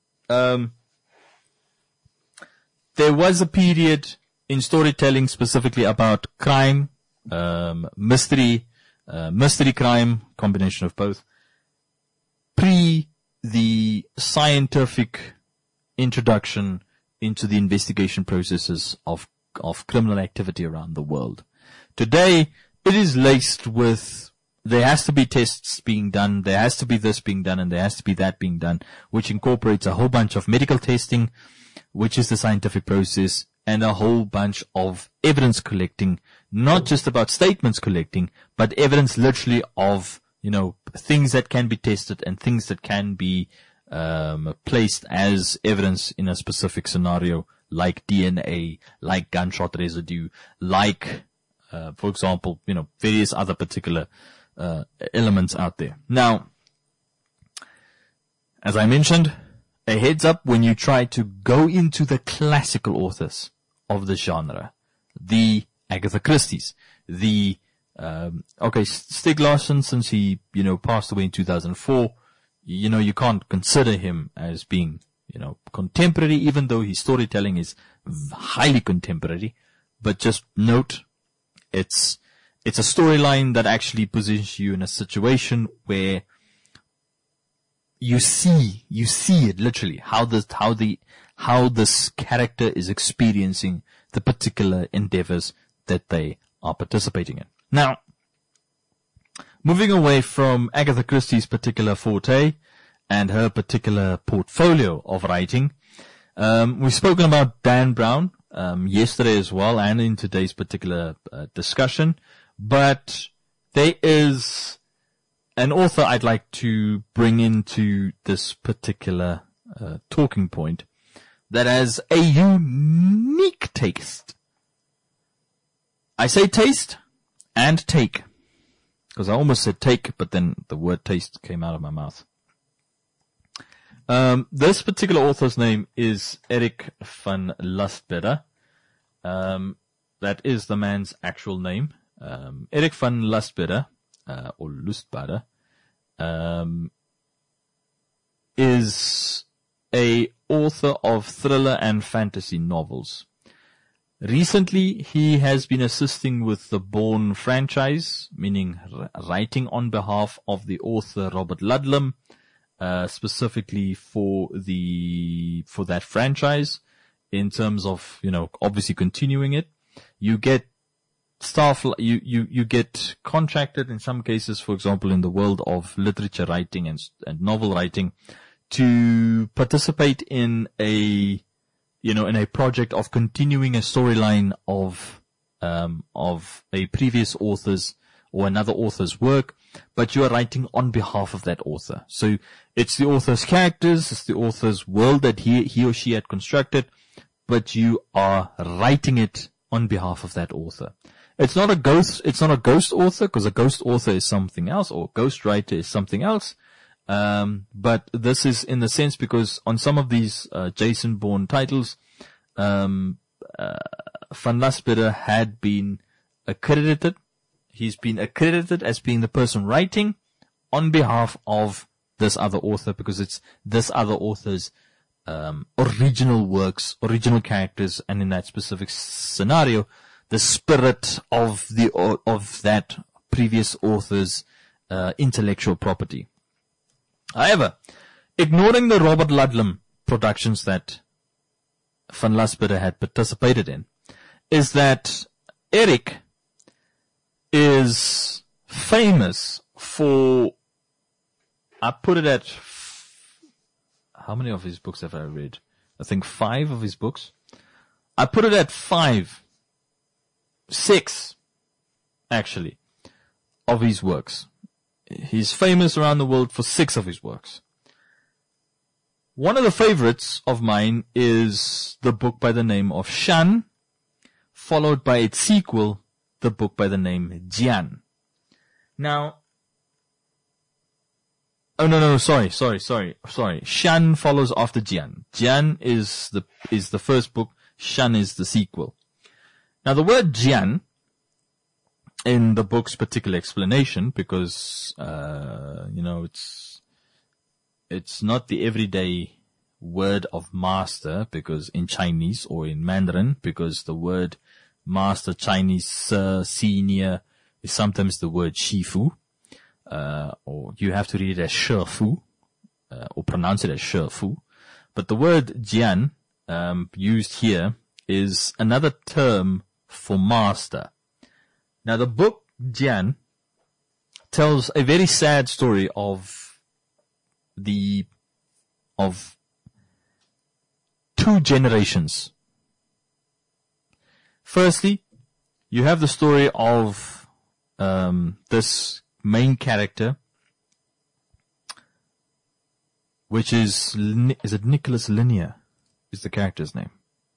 there was a period in storytelling specifically about crime, mystery crime, combination of both, pre the scientific introduction into the investigation processes of criminal activity around the world. Today, it is laced with, there has to be tests being done, there has to be this being done, and there has to be that being done, which incorporates a whole bunch of medical testing, which is the scientific process, and a whole bunch of evidence collecting, not just about statements collecting, but evidence literally of, things that can be tested and things that can be placed as evidence in a specific scenario, like DNA, like gunshot residue, like, for example, various other particular elements out there. Now, as I mentioned, a heads up when you try to go into the classical authors of the genre, the Agatha Christie's, the Stieg Larsson, since he passed away in 2004, you can't consider him as being contemporary, even though his storytelling is highly contemporary. But just note, it's a storyline that actually positions you in a situation where you see it literally, how this character is experiencing the particular endeavors that they are participating in. Now, moving away from Agatha Christie's particular forte and her particular portfolio of writing, we've spoken about Dan Brown yesterday as well, and in today's particular discussion. But there is an author I'd like to bring into this particular talking point that has a unique taste. I say taste and take, because I almost said take, but then the word taste came out of my mouth. This particular author's name is Eric van Lustbader. That is the man's actual name. Eric van Lustbader, or Lustbader, is a author of thriller and fantasy novels. Recently, he has been assisting with the Bourne franchise, meaning writing on behalf of the author Robert Ludlum, specifically for that franchise, in terms of, obviously continuing it. You get staff, you get contracted in some cases, for example, in the world of literature writing and novel writing, to participate in a project of continuing a storyline of a previous author's or another author's work, but you are writing on behalf of that author. So it's the author's characters, it's the author's world that he or she had constructed, but you are writing it on behalf of that author. It's not a ghost author, because a ghost author is something else, or ghost writer is something else. But this is in the sense because on some of these Jason Bourne titles, Van Lustbader had been accredited. He's been accredited as being the person writing on behalf of this other author, because it's this other author's original works, original characters, and in that specific scenario, the spirit of that previous author's intellectual property. However, ignoring the Robert Ludlum productions that Van Lasberg had participated in, is that Eric is famous for, I put it at, how many of his books have I read? I think 5 of his books. I put it at 6, actually, of his works. He's famous around the world for 6 of his works. One of the favorites of mine is the book by the name of Shan, followed by its sequel, the book by the name Jian. Now, oh no, sorry. Shan follows after Jian. Jian is the first book, Shan is the sequel. Now the word Jian, in the book's particular explanation, because, it's not the everyday word of master, because in Chinese or in Mandarin, because the word master, Chinese, sir, senior, is sometimes the word shifu, or you have to read it as shefu, or pronounce it as shefu. But the word jian, used here is another term for master. Now the book Jian tells a very sad story of 2 generations. Firstly, you have the story of this main character, which is it Nicholas Linear? Is the character's name?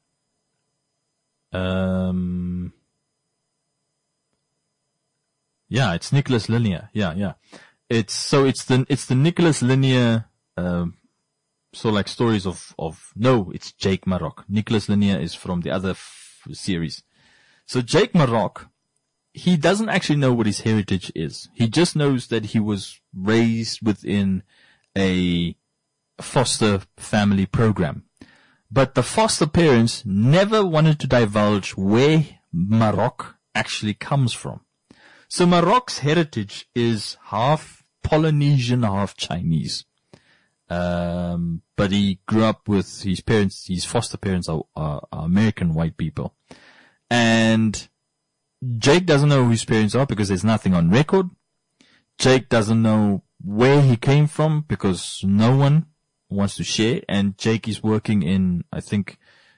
Yeah, it's Nicholas Linear. Yeah. It's the Nicholas Linear, like stories no, it's Jake Maroc. Nicholas Linear is from the other series. So Jake Maroc, he doesn't actually know what his heritage is. He just knows that he was raised within a foster family program. But the foster parents never wanted to divulge where Maroc actually comes from. So Maroc's heritage is half Polynesian, half Chinese. But he grew up with his parents, his foster parents are American white people. And Jake doesn't know who his parents are because there's nothing on record. Jake doesn't know where he came from because no one wants to share. And Jake is working in, I think,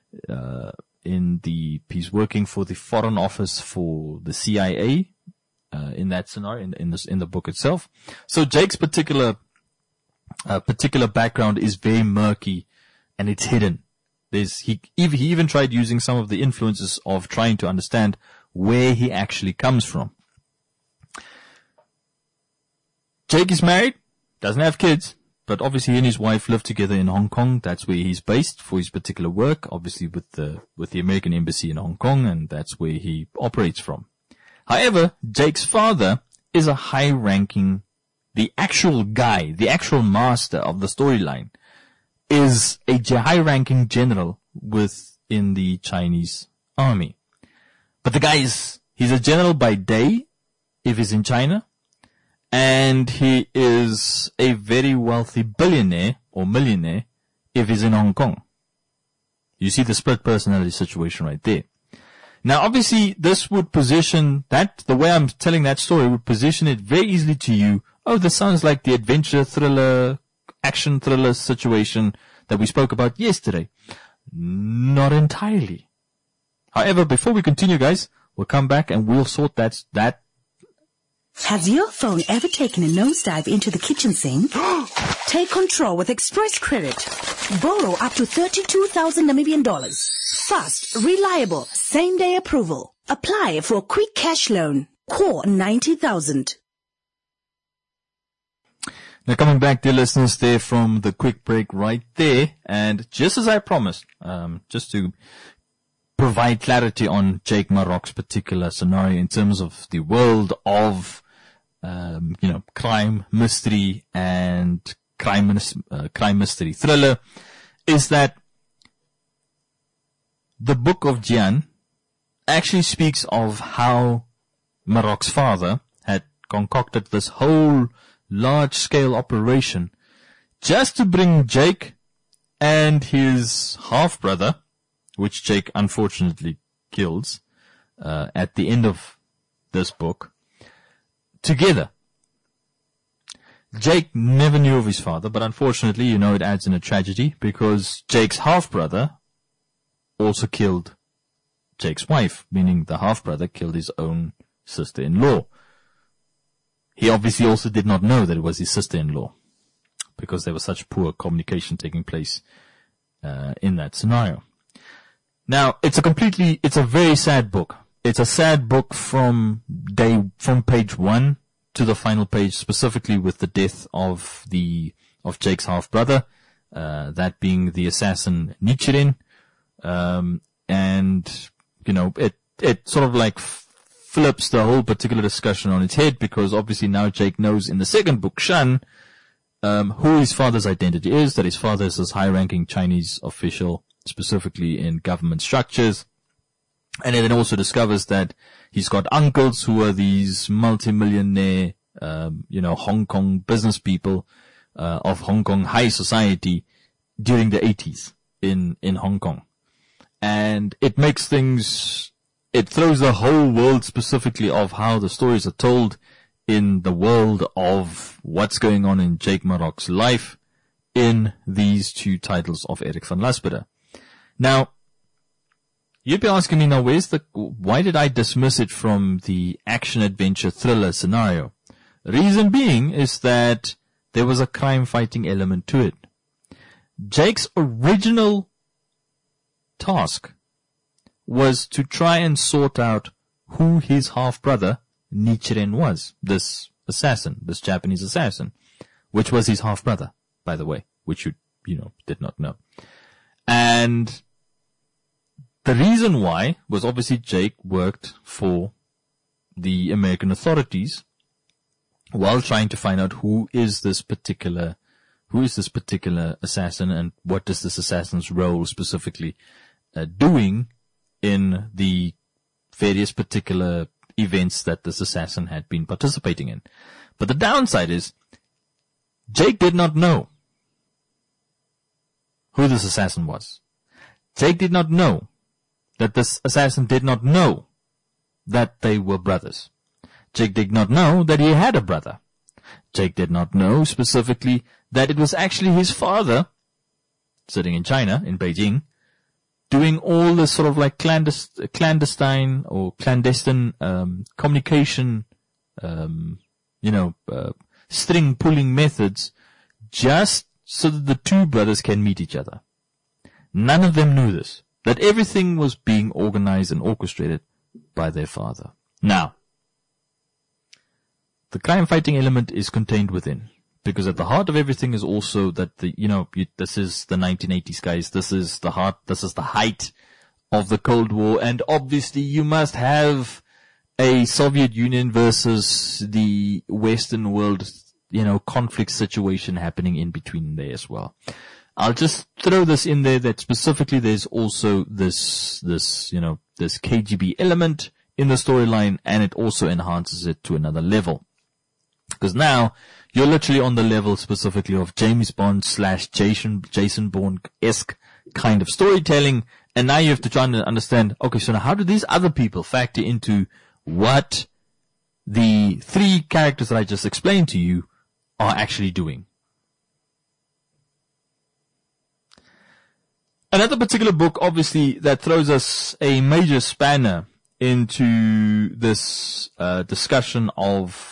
he's working for the foreign office for the CIA, in that scenario, in the book itself. So Jake's particular background is very murky and it's hidden. He even tried using some of the influences of trying to understand where he actually comes from. Jake is married, doesn't have kids, but obviously he and his wife live together in Hong Kong. That's where he's based for his particular work, obviously with the American embassy in Hong Kong, and that's where he operates from. However, Jake's father is a high-ranking, the actual guy, the actual master of the storyline, is a high-ranking general within the Chinese army. But the guy he's a general by day, if he's in China, and he is a very wealthy billionaire or millionaire if he's in Hong Kong. You see the split personality situation right there. Now, obviously, this would position that, the way I'm telling that story would position it very easily to you. Oh, this sounds like the adventure thriller, action thriller situation that we spoke about yesterday. Not entirely. However, before we continue, guys, we'll come back and we'll sort that. Has your phone ever taken a nosedive into the kitchen sink? Take control with Express Credit. Borrow up to 32,000 Namibian dollars. Fast, reliable, same-day approval. Apply for a quick cash loan. Call 90,000. Now, coming back, dear listeners, there from the quick break right there, and just as I promised, just to provide clarity on Jake Maroc's particular scenario in terms of the world of, crime, mystery, and crime mystery thriller, is that the book of Jian actually speaks of how Maroc's father had concocted this whole large-scale operation just to bring Jake and his half-brother which Jake unfortunately kills at the end of this book, together. Jake never knew of his father, but unfortunately, it adds in a tragedy because Jake's half-brother also killed Jake's wife, meaning the half-brother killed his own sister-in-law. He obviously also did not know that it was his sister-in-law because there was such poor communication taking place in that scenario. Now, it's a very sad book. It's a sad book from page 1 to the final page, specifically with the death of Jake's half-brother, that being the assassin Nichiren. And, it sort of like flips the whole particular discussion on its head because obviously now Jake knows in the second book, Shan, who his father's identity is, that his father is this high-ranking Chinese official, specifically in government structures. And he then also discovers that he's got uncles who are these multi-millionaire, Hong Kong business people, of Hong Kong high society during the 80s in Hong Kong. And it throws the whole world specifically of how the stories are told in the world of what's going on in Jake Marock's life in these two titles of Eric van Laspeter. Now, you'd be asking me now, why did I dismiss it from the action-adventure thriller scenario? The reason being is that there was a crime-fighting element to it. Jake's original task was to try and sort out who his half-brother, Nichiren, was. This assassin, this Japanese assassin, which was his half-brother, by the way, which you did not know. And the reason why was obviously Jake worked for the American authorities while trying to find out who is this particular assassin and what does this assassin's role specifically doing in the various particular events that this assassin had been participating in. But the downside is Jake did not know who this assassin was. Jake did not know that this assassin did not know that they were brothers. Jake did not know that he had a brother. Jake did not know specifically that it was actually his father, sitting in China, in Beijing, doing all this sort of like clandestine communication, string pulling methods, just so that the two brothers can meet each other. None of them knew this, that everything was being organized and orchestrated by their father. Now, the crime fighting element is contained within, because at the heart of everything is also that this is the 1980s, guys. This is the height of the Cold War, and obviously you must have a Soviet Union versus the Western world, conflict situation happening in between there as well. I'll just throw this in there that specifically there's also this KGB element in the storyline, and it also enhances it to another level. Because now you're literally on the level specifically of James Bond / Jason Bourne-esque kind of storytelling, and now you have to try and understand, okay, so now how do these other people factor into what the three characters that I just explained to you are actually doing? Another particular book, obviously, that throws us a major spanner into this discussion of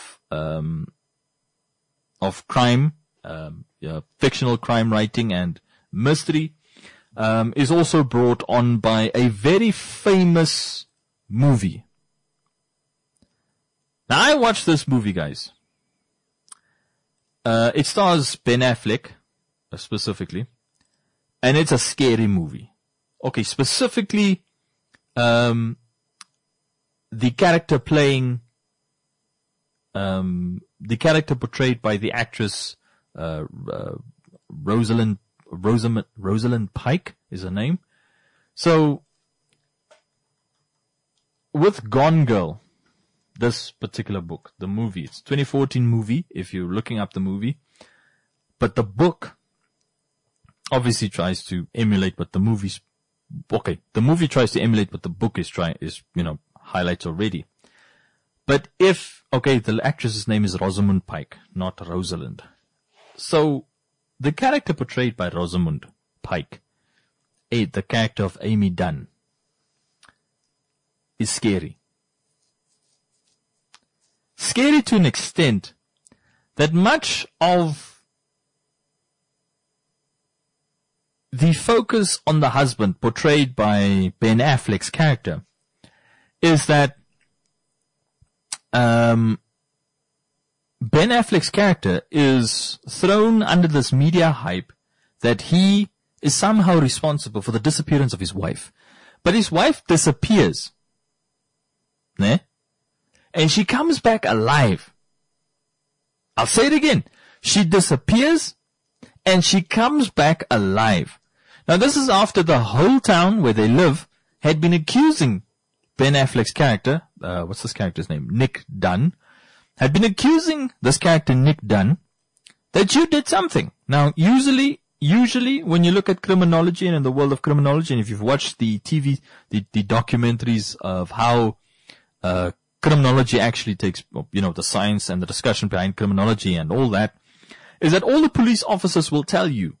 crime, fictional crime writing and mystery, is also brought on by a very famous movie. Now, I watched this movie, guys. It stars Ben Affleck, specifically, and it's a scary movie. Okay, specifically, the character portrayed by the actress Rosalind Pike is her name. So, with Gone Girl, this particular book, the movie, it's 2014 movie, if you're looking up the movie, but the book obviously tries to emulate what the movie okay, the movie tries to emulate what the book highlights already. But the actress's name is Rosamund Pike, not Rosalind. So, the character portrayed by Rosamund Pike, the character of Amy Dunn, is scary. Scary to an extent that much of the focus on the husband portrayed by Ben Affleck's character is that Ben Affleck's character is thrown under this media hype that he is somehow responsible for the disappearance of his wife. But his wife disappears. Ne? And she comes back alive. I'll say it again. She disappears and she comes back alive. Now this is after the whole town where they live had been accusing Ben Affleck's character, what's this character's name? Nick Dunn, had been accusing this character Nick Dunn that you did something. Now usually when you look at criminology and in the world of criminology, and if you've watched the TV, the documentaries of how criminology actually takes, the science and the discussion behind criminology and all that, is that all the police officers will tell you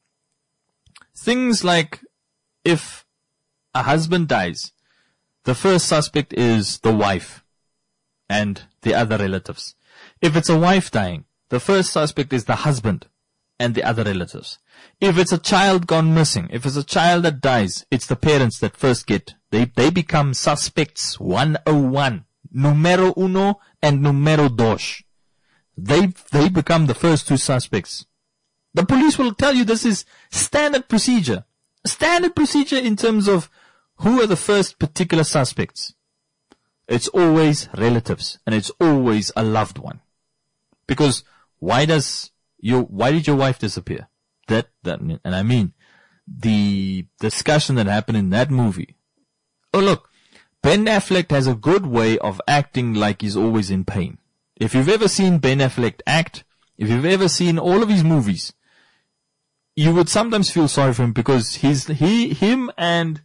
things like if a husband dies, the first suspect is the wife and the other relatives. If it's a wife dying, the first suspect is the husband and the other relatives. If it's a child gone missing, if it's a child that dies, it's the parents that first they become suspects 101. Numero uno and numero dos. They become the first two suspects. The police will tell you this is standard procedure. Standard procedure in terms of who are the first particular suspects. It's always relatives and it's always a loved one. Because why did your wife disappear? And I mean, the discussion that happened in that movie. Oh look, Ben Affleck has a good way of acting like he's always in pain. If you've ever seen Ben Affleck act, if you've ever seen all of his movies, you would sometimes feel sorry for him because him and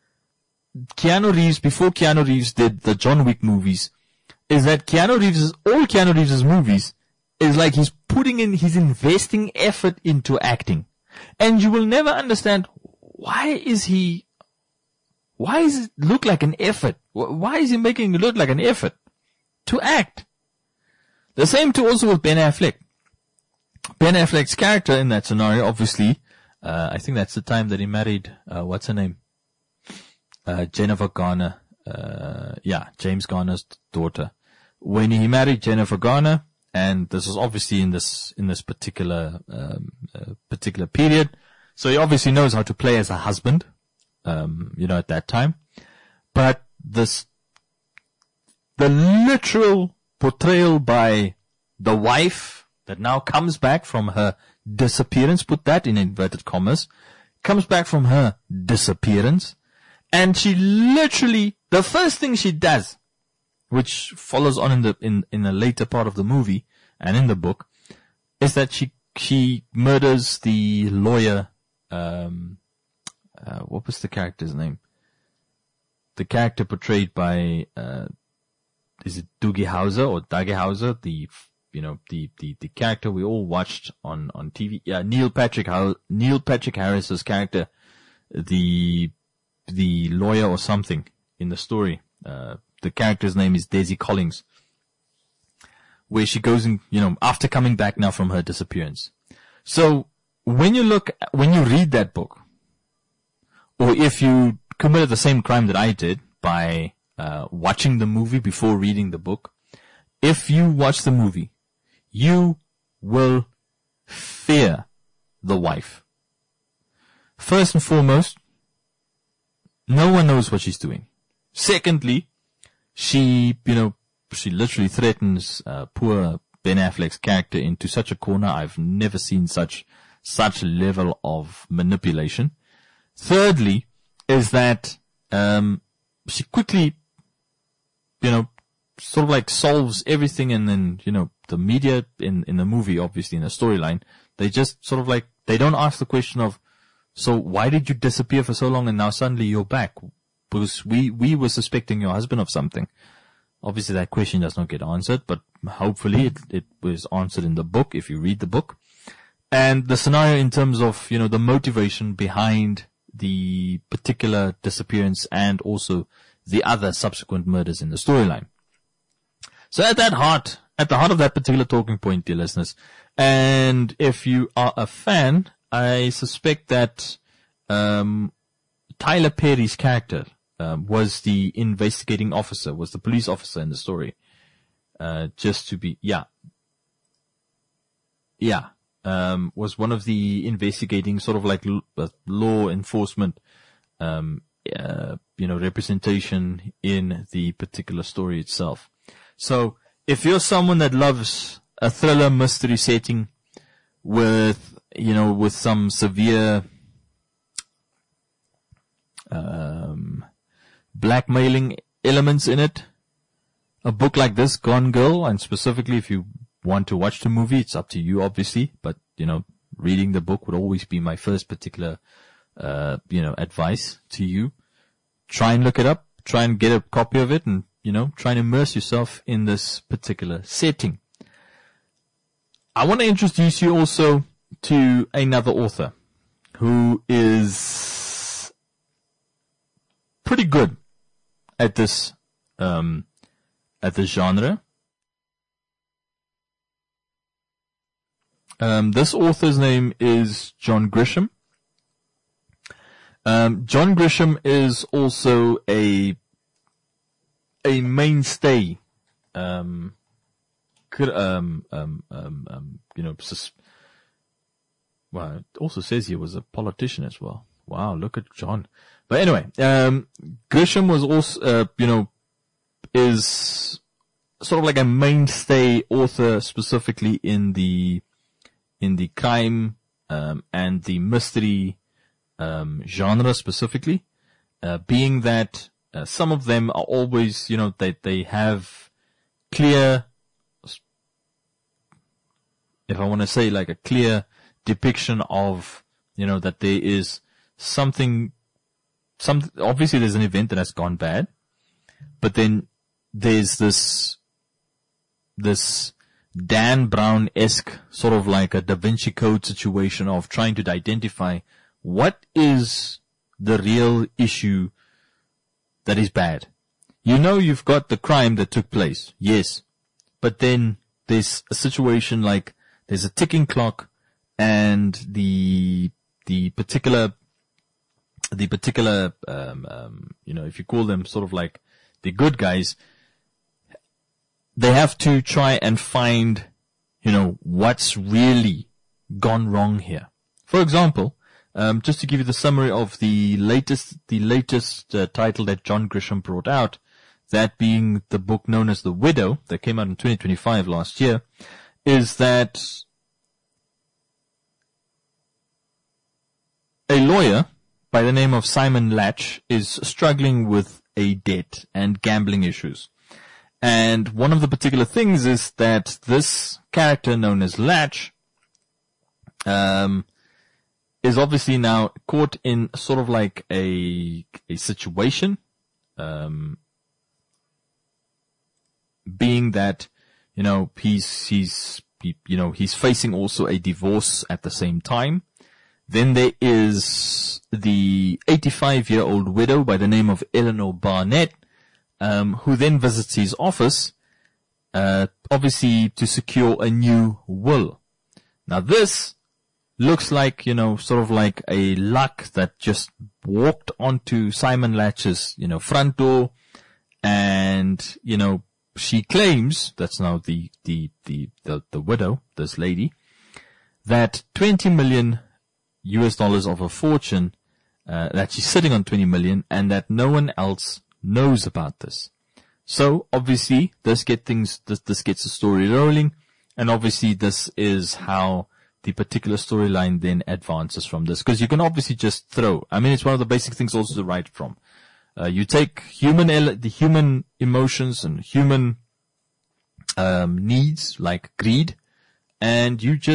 Keanu Reeves, before Keanu Reeves did the John Wick movies, is that all Keanu Reeves' movies is like he's investing effort into acting. And you will never understand why does it look like an effort? Why is he making it look like an effort to act? The same too also with Ben Affleck. Ben Affleck's character in that scenario, obviously, I think that's the time that he married, what's her name? Jennifer Garner. James Garner's daughter. When he married Jennifer Garner, and this was obviously in this particular period, so he obviously knows how to play as a husband, at that time. But the literal portrayal by the wife that now comes back from her disappearance, put that in inverted commas, comes back from her disappearance, and she literally, the first thing she does, which follows on in the later part of the movie and in the book, is that she murders the lawyer. What was the character's name? The character portrayed by is it Doogie Howser or Dougie Howser? The character we all watched on TV. Yeah, Neil Patrick Harris's character, the lawyer or something in the story. The character's name is Daisy Collins, where she goes in, after coming back now from her disappearance. So when you read that book, or if you committed the same crime that I did by watching the movie before reading the book, if you watch the movie, you will fear the wife. First and foremost, no one knows what she's doing. Secondly, she literally threatens poor Ben Affleck's character into such a corner. I've never seen such level of manipulation. Thirdly, is that she quickly, sort of like solves everything, and then the media in the movie, obviously in the storyline, they just sort of like, they don't ask the question of So why did you disappear for so long and now suddenly you're back? Because we were suspecting your husband of something. Obviously that question does not get answered, but hopefully it was answered in the book if you read the book. And the scenario in terms of, the motivation behind the particular disappearance and also the other subsequent murders in the storyline. So at the heart of that particular talking point, dear listeners, and if you are a fan, I suspect that Tyler Perry's character was the investigating officer, was the police officer in the story. Was one of the investigating sort of like law enforcement, representation in the particular story itself. So if you're someone that loves a thriller mystery setting with some severe, blackmailing elements in it, a book like this, Gone Girl, and specifically if you want to watch the movie, it's up to you, obviously, but, reading the book would always be my first particular, advice to you. Try and look it up, try and get a copy of it, and, try and immerse yourself in this particular setting. I want to introduce you also to another author who is pretty good at this genre. This author's name is John Grisham. John Grisham is also a mainstay, well, it also says he was a politician as well. Wow, look at John. But anyway, Grisham was also, is sort of like a mainstay author specifically in the crime, and the mystery, genre specifically, being that, some of them are always, they have clear, if I want to say like a clear depiction of, that there is obviously there's an event that has gone bad, but then there's this Dan Brown-esque sort of like a Da Vinci Code situation of trying to identify what is the real issue that is bad. You've got the crime that took place, yes, but then there's a situation like there's a ticking clock, and the particular, if you call them sort of like the good guys, they have to try and find, what's really gone wrong here. For example, just to give you the summary of the latest title that John Grisham brought out, that being the book known as The Widow, that came out in 2025 last year, is that a lawyer by the name of Simon Latch is struggling with a debt and gambling issues. And one of the particular things is that this character known as Latch, is obviously now caught in sort of like a situation, being that, he's facing also a divorce at the same time. Then there is the 85-year-old widow by the name of Eleanor Barnett, who then visits his office, obviously to secure a new will. Now this looks like, sort of like a luck that just walked onto Simon Latch's, front door, and, she claims, that's now the widow, this lady, that $20 million of a fortune, that she's sitting on 20 million, and that no one else knows about this. So obviously this gets the story rolling, and obviously this is how the particular storyline then advances from this, because you can obviously just throw, it's one of the basic things also to write from. You take the human emotions and human needs like greed, and you just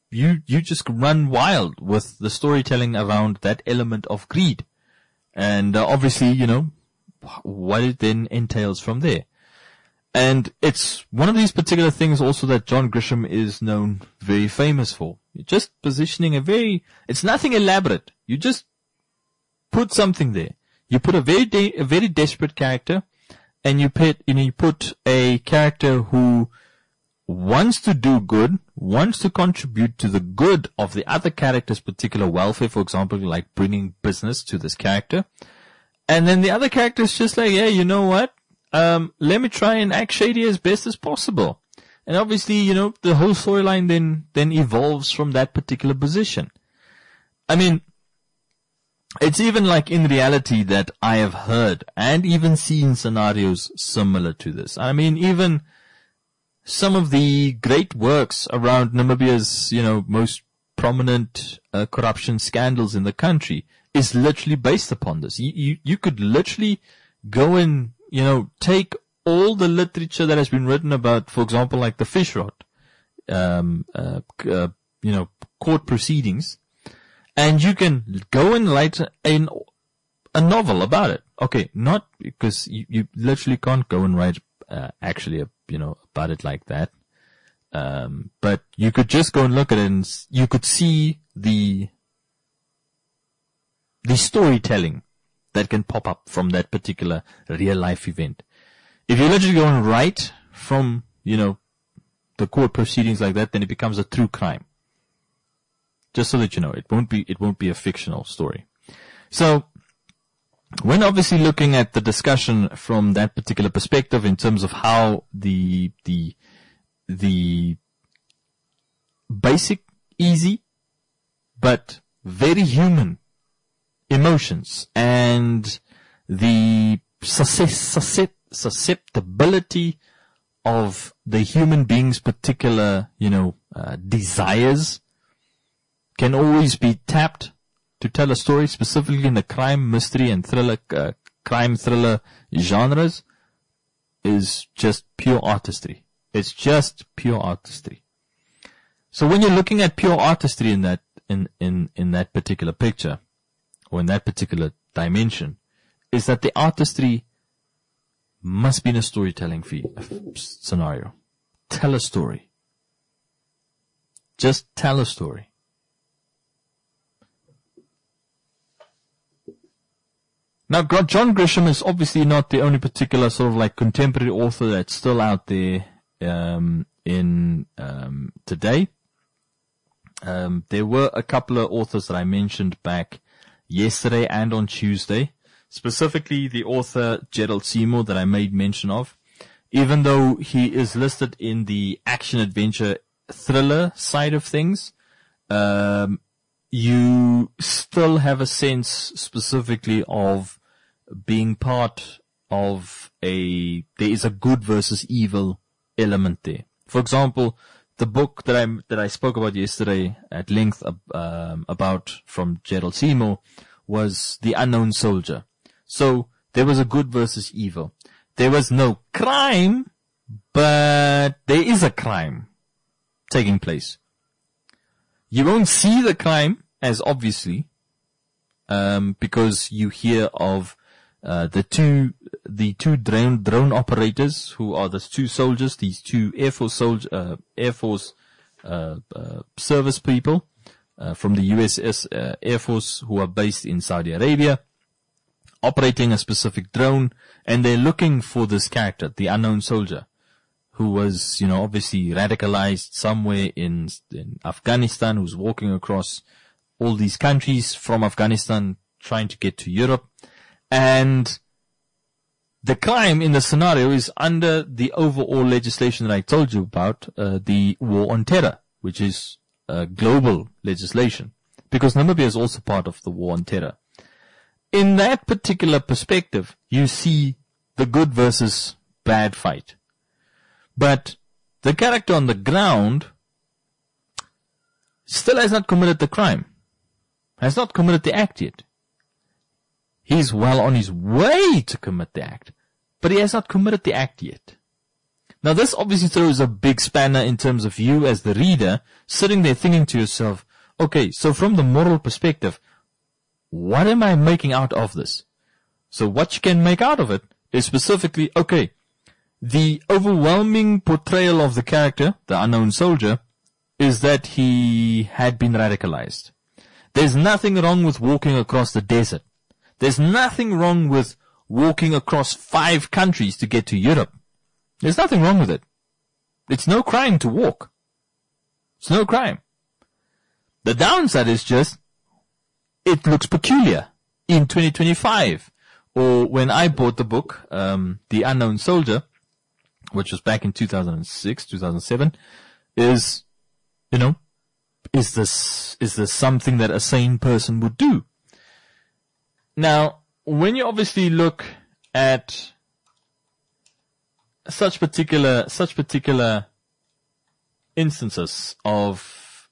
you just run wild with the storytelling around that element of greed. And obviously, what it then entails from there. And it's one of these particular things also that John Grisham is known very famous for. Just positioning it's nothing elaborate. You just put something there. You put a very desperate character, and you put a character who wants to do good, wants to contribute to the good of the other character's particular welfare, for example, like bringing business to this character. And then the other character is just like, yeah, you know what? Let me try and act shady as best as possible. And obviously, the whole storyline then evolves from that particular position. I mean, it's even like in reality that I have heard and even seen scenarios similar to this. I mean, even some of the great works around Namibia's, most prominent corruption scandals in the country is literally based upon this. You could literally go and, take all the literature that has been written about, for example, like the fish rod, court proceedings, and you can go and write a novel about it. Okay, not because you literally can't go and write about it like that. But you could just go and look at it and you could see the storytelling that can pop up from that particular real life event. If you literally go and write from, the court proceedings like that, then it becomes a true crime. Just so that you know, it won't be a fictional story. So, when obviously looking at the discussion from that particular perspective in terms of how the basic, easy, but very human emotions and the susceptibility of the human being's particular, desires can always be tapped to tell a story, specifically in the crime, mystery, and crime thriller genres, is just pure artistry. It's just pure artistry. So when you're looking at pure artistry in that particular picture, or in that particular dimension, is that the artistry must be in a storytelling scenario. Tell a story. Just tell a story. Now, John Grisham is obviously not the only particular sort of like contemporary author that's still out there today. There were a couple of authors that I mentioned back yesterday and on Tuesday, specifically the author Gerald Seymour that I made mention of. Even though he is listed in the action-adventure thriller side of things, you still have a sense specifically of being part of there is a good versus evil element there. For example, the book that I spoke about yesterday at length about from Gerald Seymour was The Unknown Soldier. So there was a good versus evil. There was no crime, but there is a crime taking place. You won't see the crime as obviously, because you hear of the two drone operators who are the two soldiers, these two Air Force service people from the USS Air Force who are based in Saudi Arabia, operating a specific drone, and they're looking for this character, the unknown soldier, who was, obviously radicalized somewhere in Afghanistan, who's walking across all these countries from Afghanistan trying to get to Europe. And the crime in the scenario is under the overall legislation that I told you about, the War on Terror, which is global legislation, because Namibia is also part of the War on Terror. In that particular perspective, you see the good versus bad fight. But the character on the ground still has not committed the crime, has not committed the act yet. He's well on his way to commit the act, but he has not committed the act yet. Now this obviously throws a big spanner in terms of you as the reader sitting there thinking to yourself, okay, so from the moral perspective, what am I making out of this? So what you can make out of it is specifically, okay, the overwhelming portrayal of the character, the unknown soldier, is that he had been radicalized. There's nothing wrong with walking across the desert. There's nothing wrong with walking across 5 countries to get to Europe. There's nothing wrong with it. It's no crime to walk. It's no crime. The downside is just, it looks peculiar in 2025. Or when I bought the book, The Unknown Soldier, which was back in 2006, 2007, is this something that a sane person would do? Now, when you obviously look at such particular instances of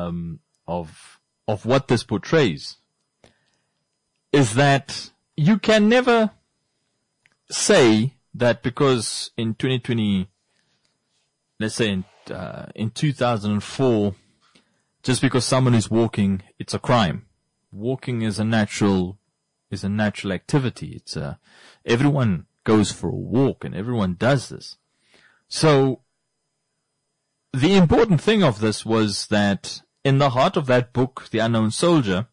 what this portrays, is that you can never say that because in 2020, let's say in 2004, just because someone is walking, it's a crime. Walking is a natural activity. It's everyone goes for a walk and everyone does this. So the important thing of this was that in the heart of that book, The Unknown Soldier,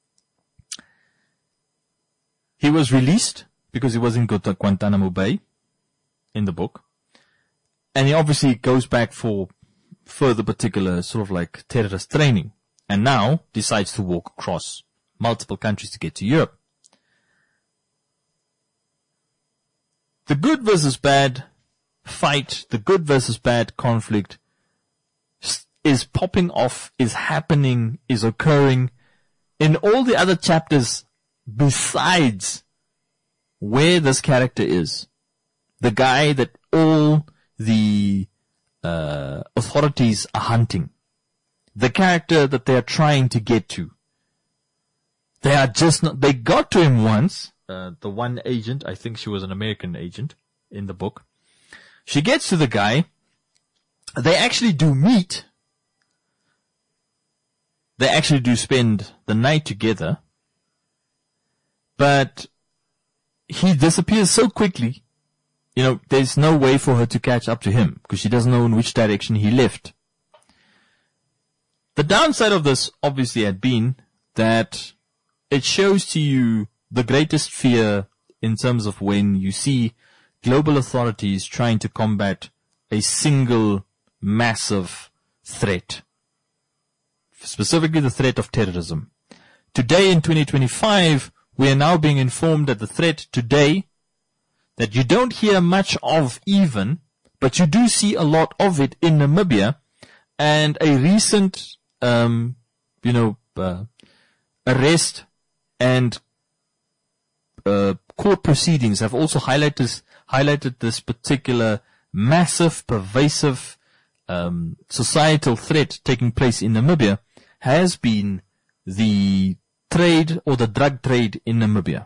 he was released because he was in Guantanamo Bay in the book. And he obviously goes back for further particular sort of like terrorist training. And now decides to walk across multiple countries to get to Europe. The good versus bad fight, the good versus bad conflict is popping off, is happening, is occurring in all the other chapters besides where this character is. The guy that all the authorities are hunting. The character that they are trying to get to. They are just not, they got to him once. The one agent, I think she was an American agent in the book. She gets to the guy. They actually do meet. They actually do spend the night together. But he disappears so quickly. You know, there's no way for her to catch up to him because she doesn't know in which direction he left. The downside of this obviously had been that it shows to you the greatest fear in terms of when you see global authorities trying to combat a single massive threat, specifically the threat of terrorism. Today in 2025, we are now being informed that the threat today that you don't hear much of even, but you do see a lot of it in Namibia, and a recent, arrest and court proceedings have also highlighted this particular massive, pervasive societal threat taking place in Namibia has been the trade or the drug trade in Namibia.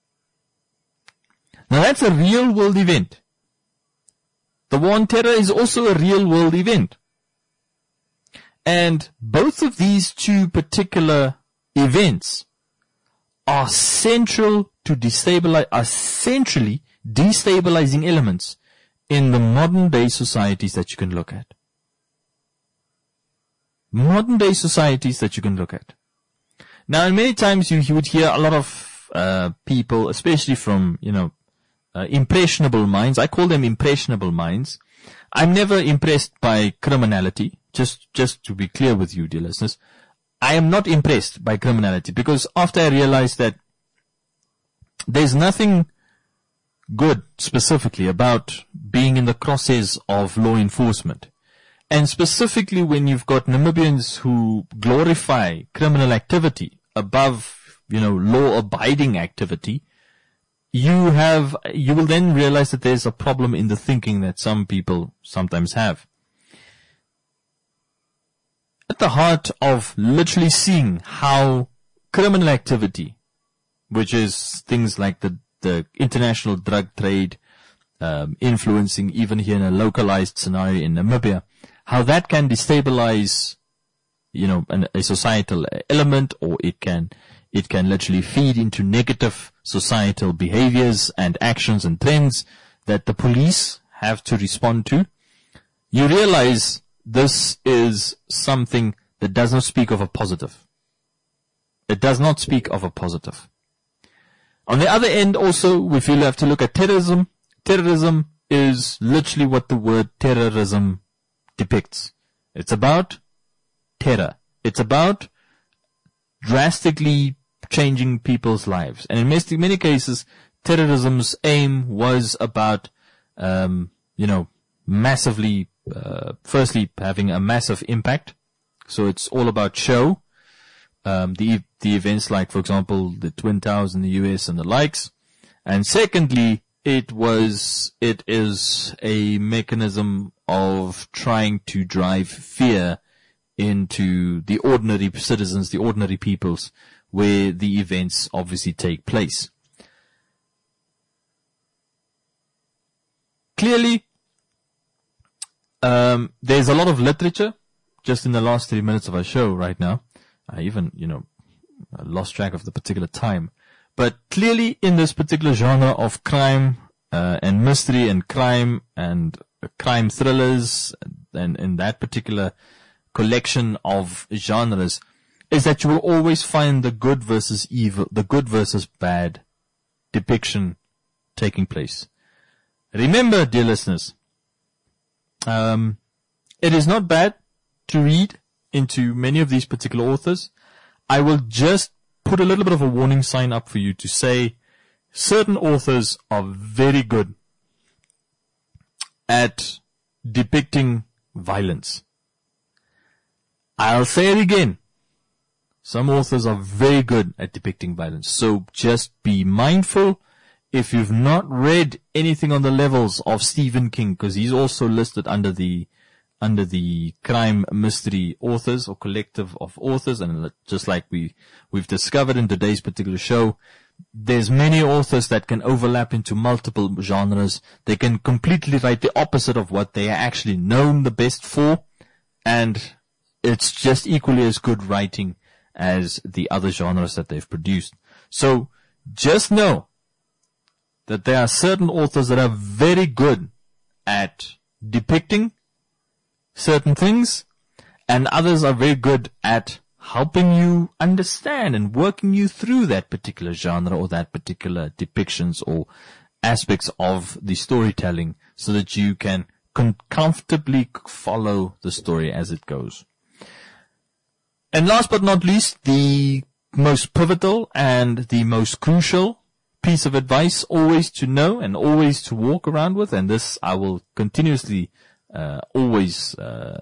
Now that's a real world event. The war on terror is also a real world event. And both of these two particular events are centrally destabilizing elements in the modern day societies that you can look at. Modern day societies that you can look at. Now, many times you would hear a lot of people, especially from, impressionable minds. I call them impressionable minds. I'm never impressed by criminality. Just to be clear with you, dear listeners. I am not impressed by criminality because after I realized that there's nothing good specifically about being in the crosshairs of law enforcement. And specifically when you've got Namibians who glorify criminal activity above, law-abiding activity, you will then realize that there's a problem in the thinking that some people sometimes have. At the heart of literally seeing how criminal activity, which is things like the international drug trade, influencing even here in a localized scenario in Namibia, how that can destabilize, a societal element, or it can literally feed into negative societal behaviors and actions and trends that the police have to respond to. You realize this is something that does not speak of a positive. It does not speak of a positive. On the other end also, if you have to look at terrorism, terrorism is literally what the word terrorism depicts. It's about terror. It's about drastically changing people's lives. And in many cases, terrorism's aim was about, massively, firstly having a massive impact. So it's all about show. The events like, for example, the Twin Towers in the US and the likes. And secondly, it is a mechanism of trying to drive fear into the ordinary citizens, the ordinary peoples, where the events obviously take place. Clearly, there's a lot of literature just in the last 3 minutes of our show right now. I even, I lost track of the particular time. But clearly in this particular genre of crime and mystery and crime thrillers, and in that particular collection of genres, is that you will always find the good versus evil, the good versus bad depiction taking place. Remember, dear listeners, it is not bad to read into many of these particular authors. I will just put a little bit of a warning sign up for you to say certain authors are very good at depicting violence. I'll say it again. Some authors are very good at depicting violence. So just be mindful if you've not read anything on the levels of Stephen King, because he's also listed under the crime mystery authors or collective of authors. And just like we've discovered in today's particular show, there's many authors that can overlap into multiple genres. They can completely write the opposite of what they are actually known the best for. And it's just equally as good writing as the other genres that they've produced. So just know that there are certain authors that are very good at depicting certain things, and others are very good at helping you understand and working you through that particular genre or that particular depictions or aspects of the storytelling so that you can comfortably follow the story as it goes. And last but not least, the most pivotal and the most crucial piece of advice always to know and always to walk around with, and this I will continuously always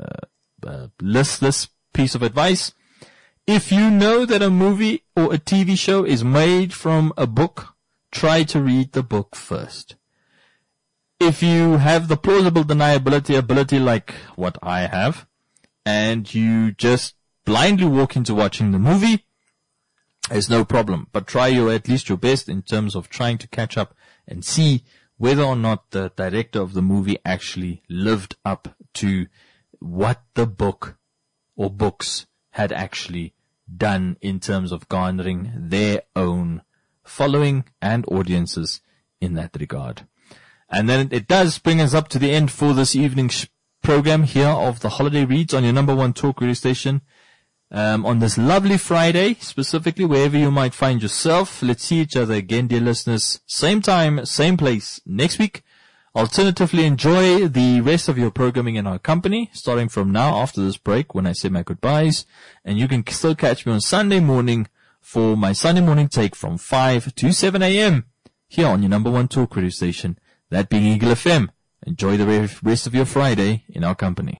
list this piece of advice. If you know that a movie or a TV show is made from a book, try to read the book first. If you have the plausible deniability ability like what I have, and you just blindly walk into watching the movie, there's no problem. But try at least your best in terms of trying to catch up and see whether or not the director of the movie actually lived up to what the book or books had actually done in terms of garnering their own following and audiences in that regard. And then it does bring us up to the end for this evening's program here of the Holiday Reads on your number one talk radio station. On this lovely Friday, specifically wherever you might find yourself. Let's see each other again, dear listeners. Same time, same place next week. Alternatively, enjoy the rest of your programming in our company, starting from now after this break when I say my goodbyes. And you can still catch me on Sunday morning for my Sunday morning take from 5 to 7 a.m. here on your number one talk radio station, that being Eagle FM. Enjoy the rest of your Friday in our company.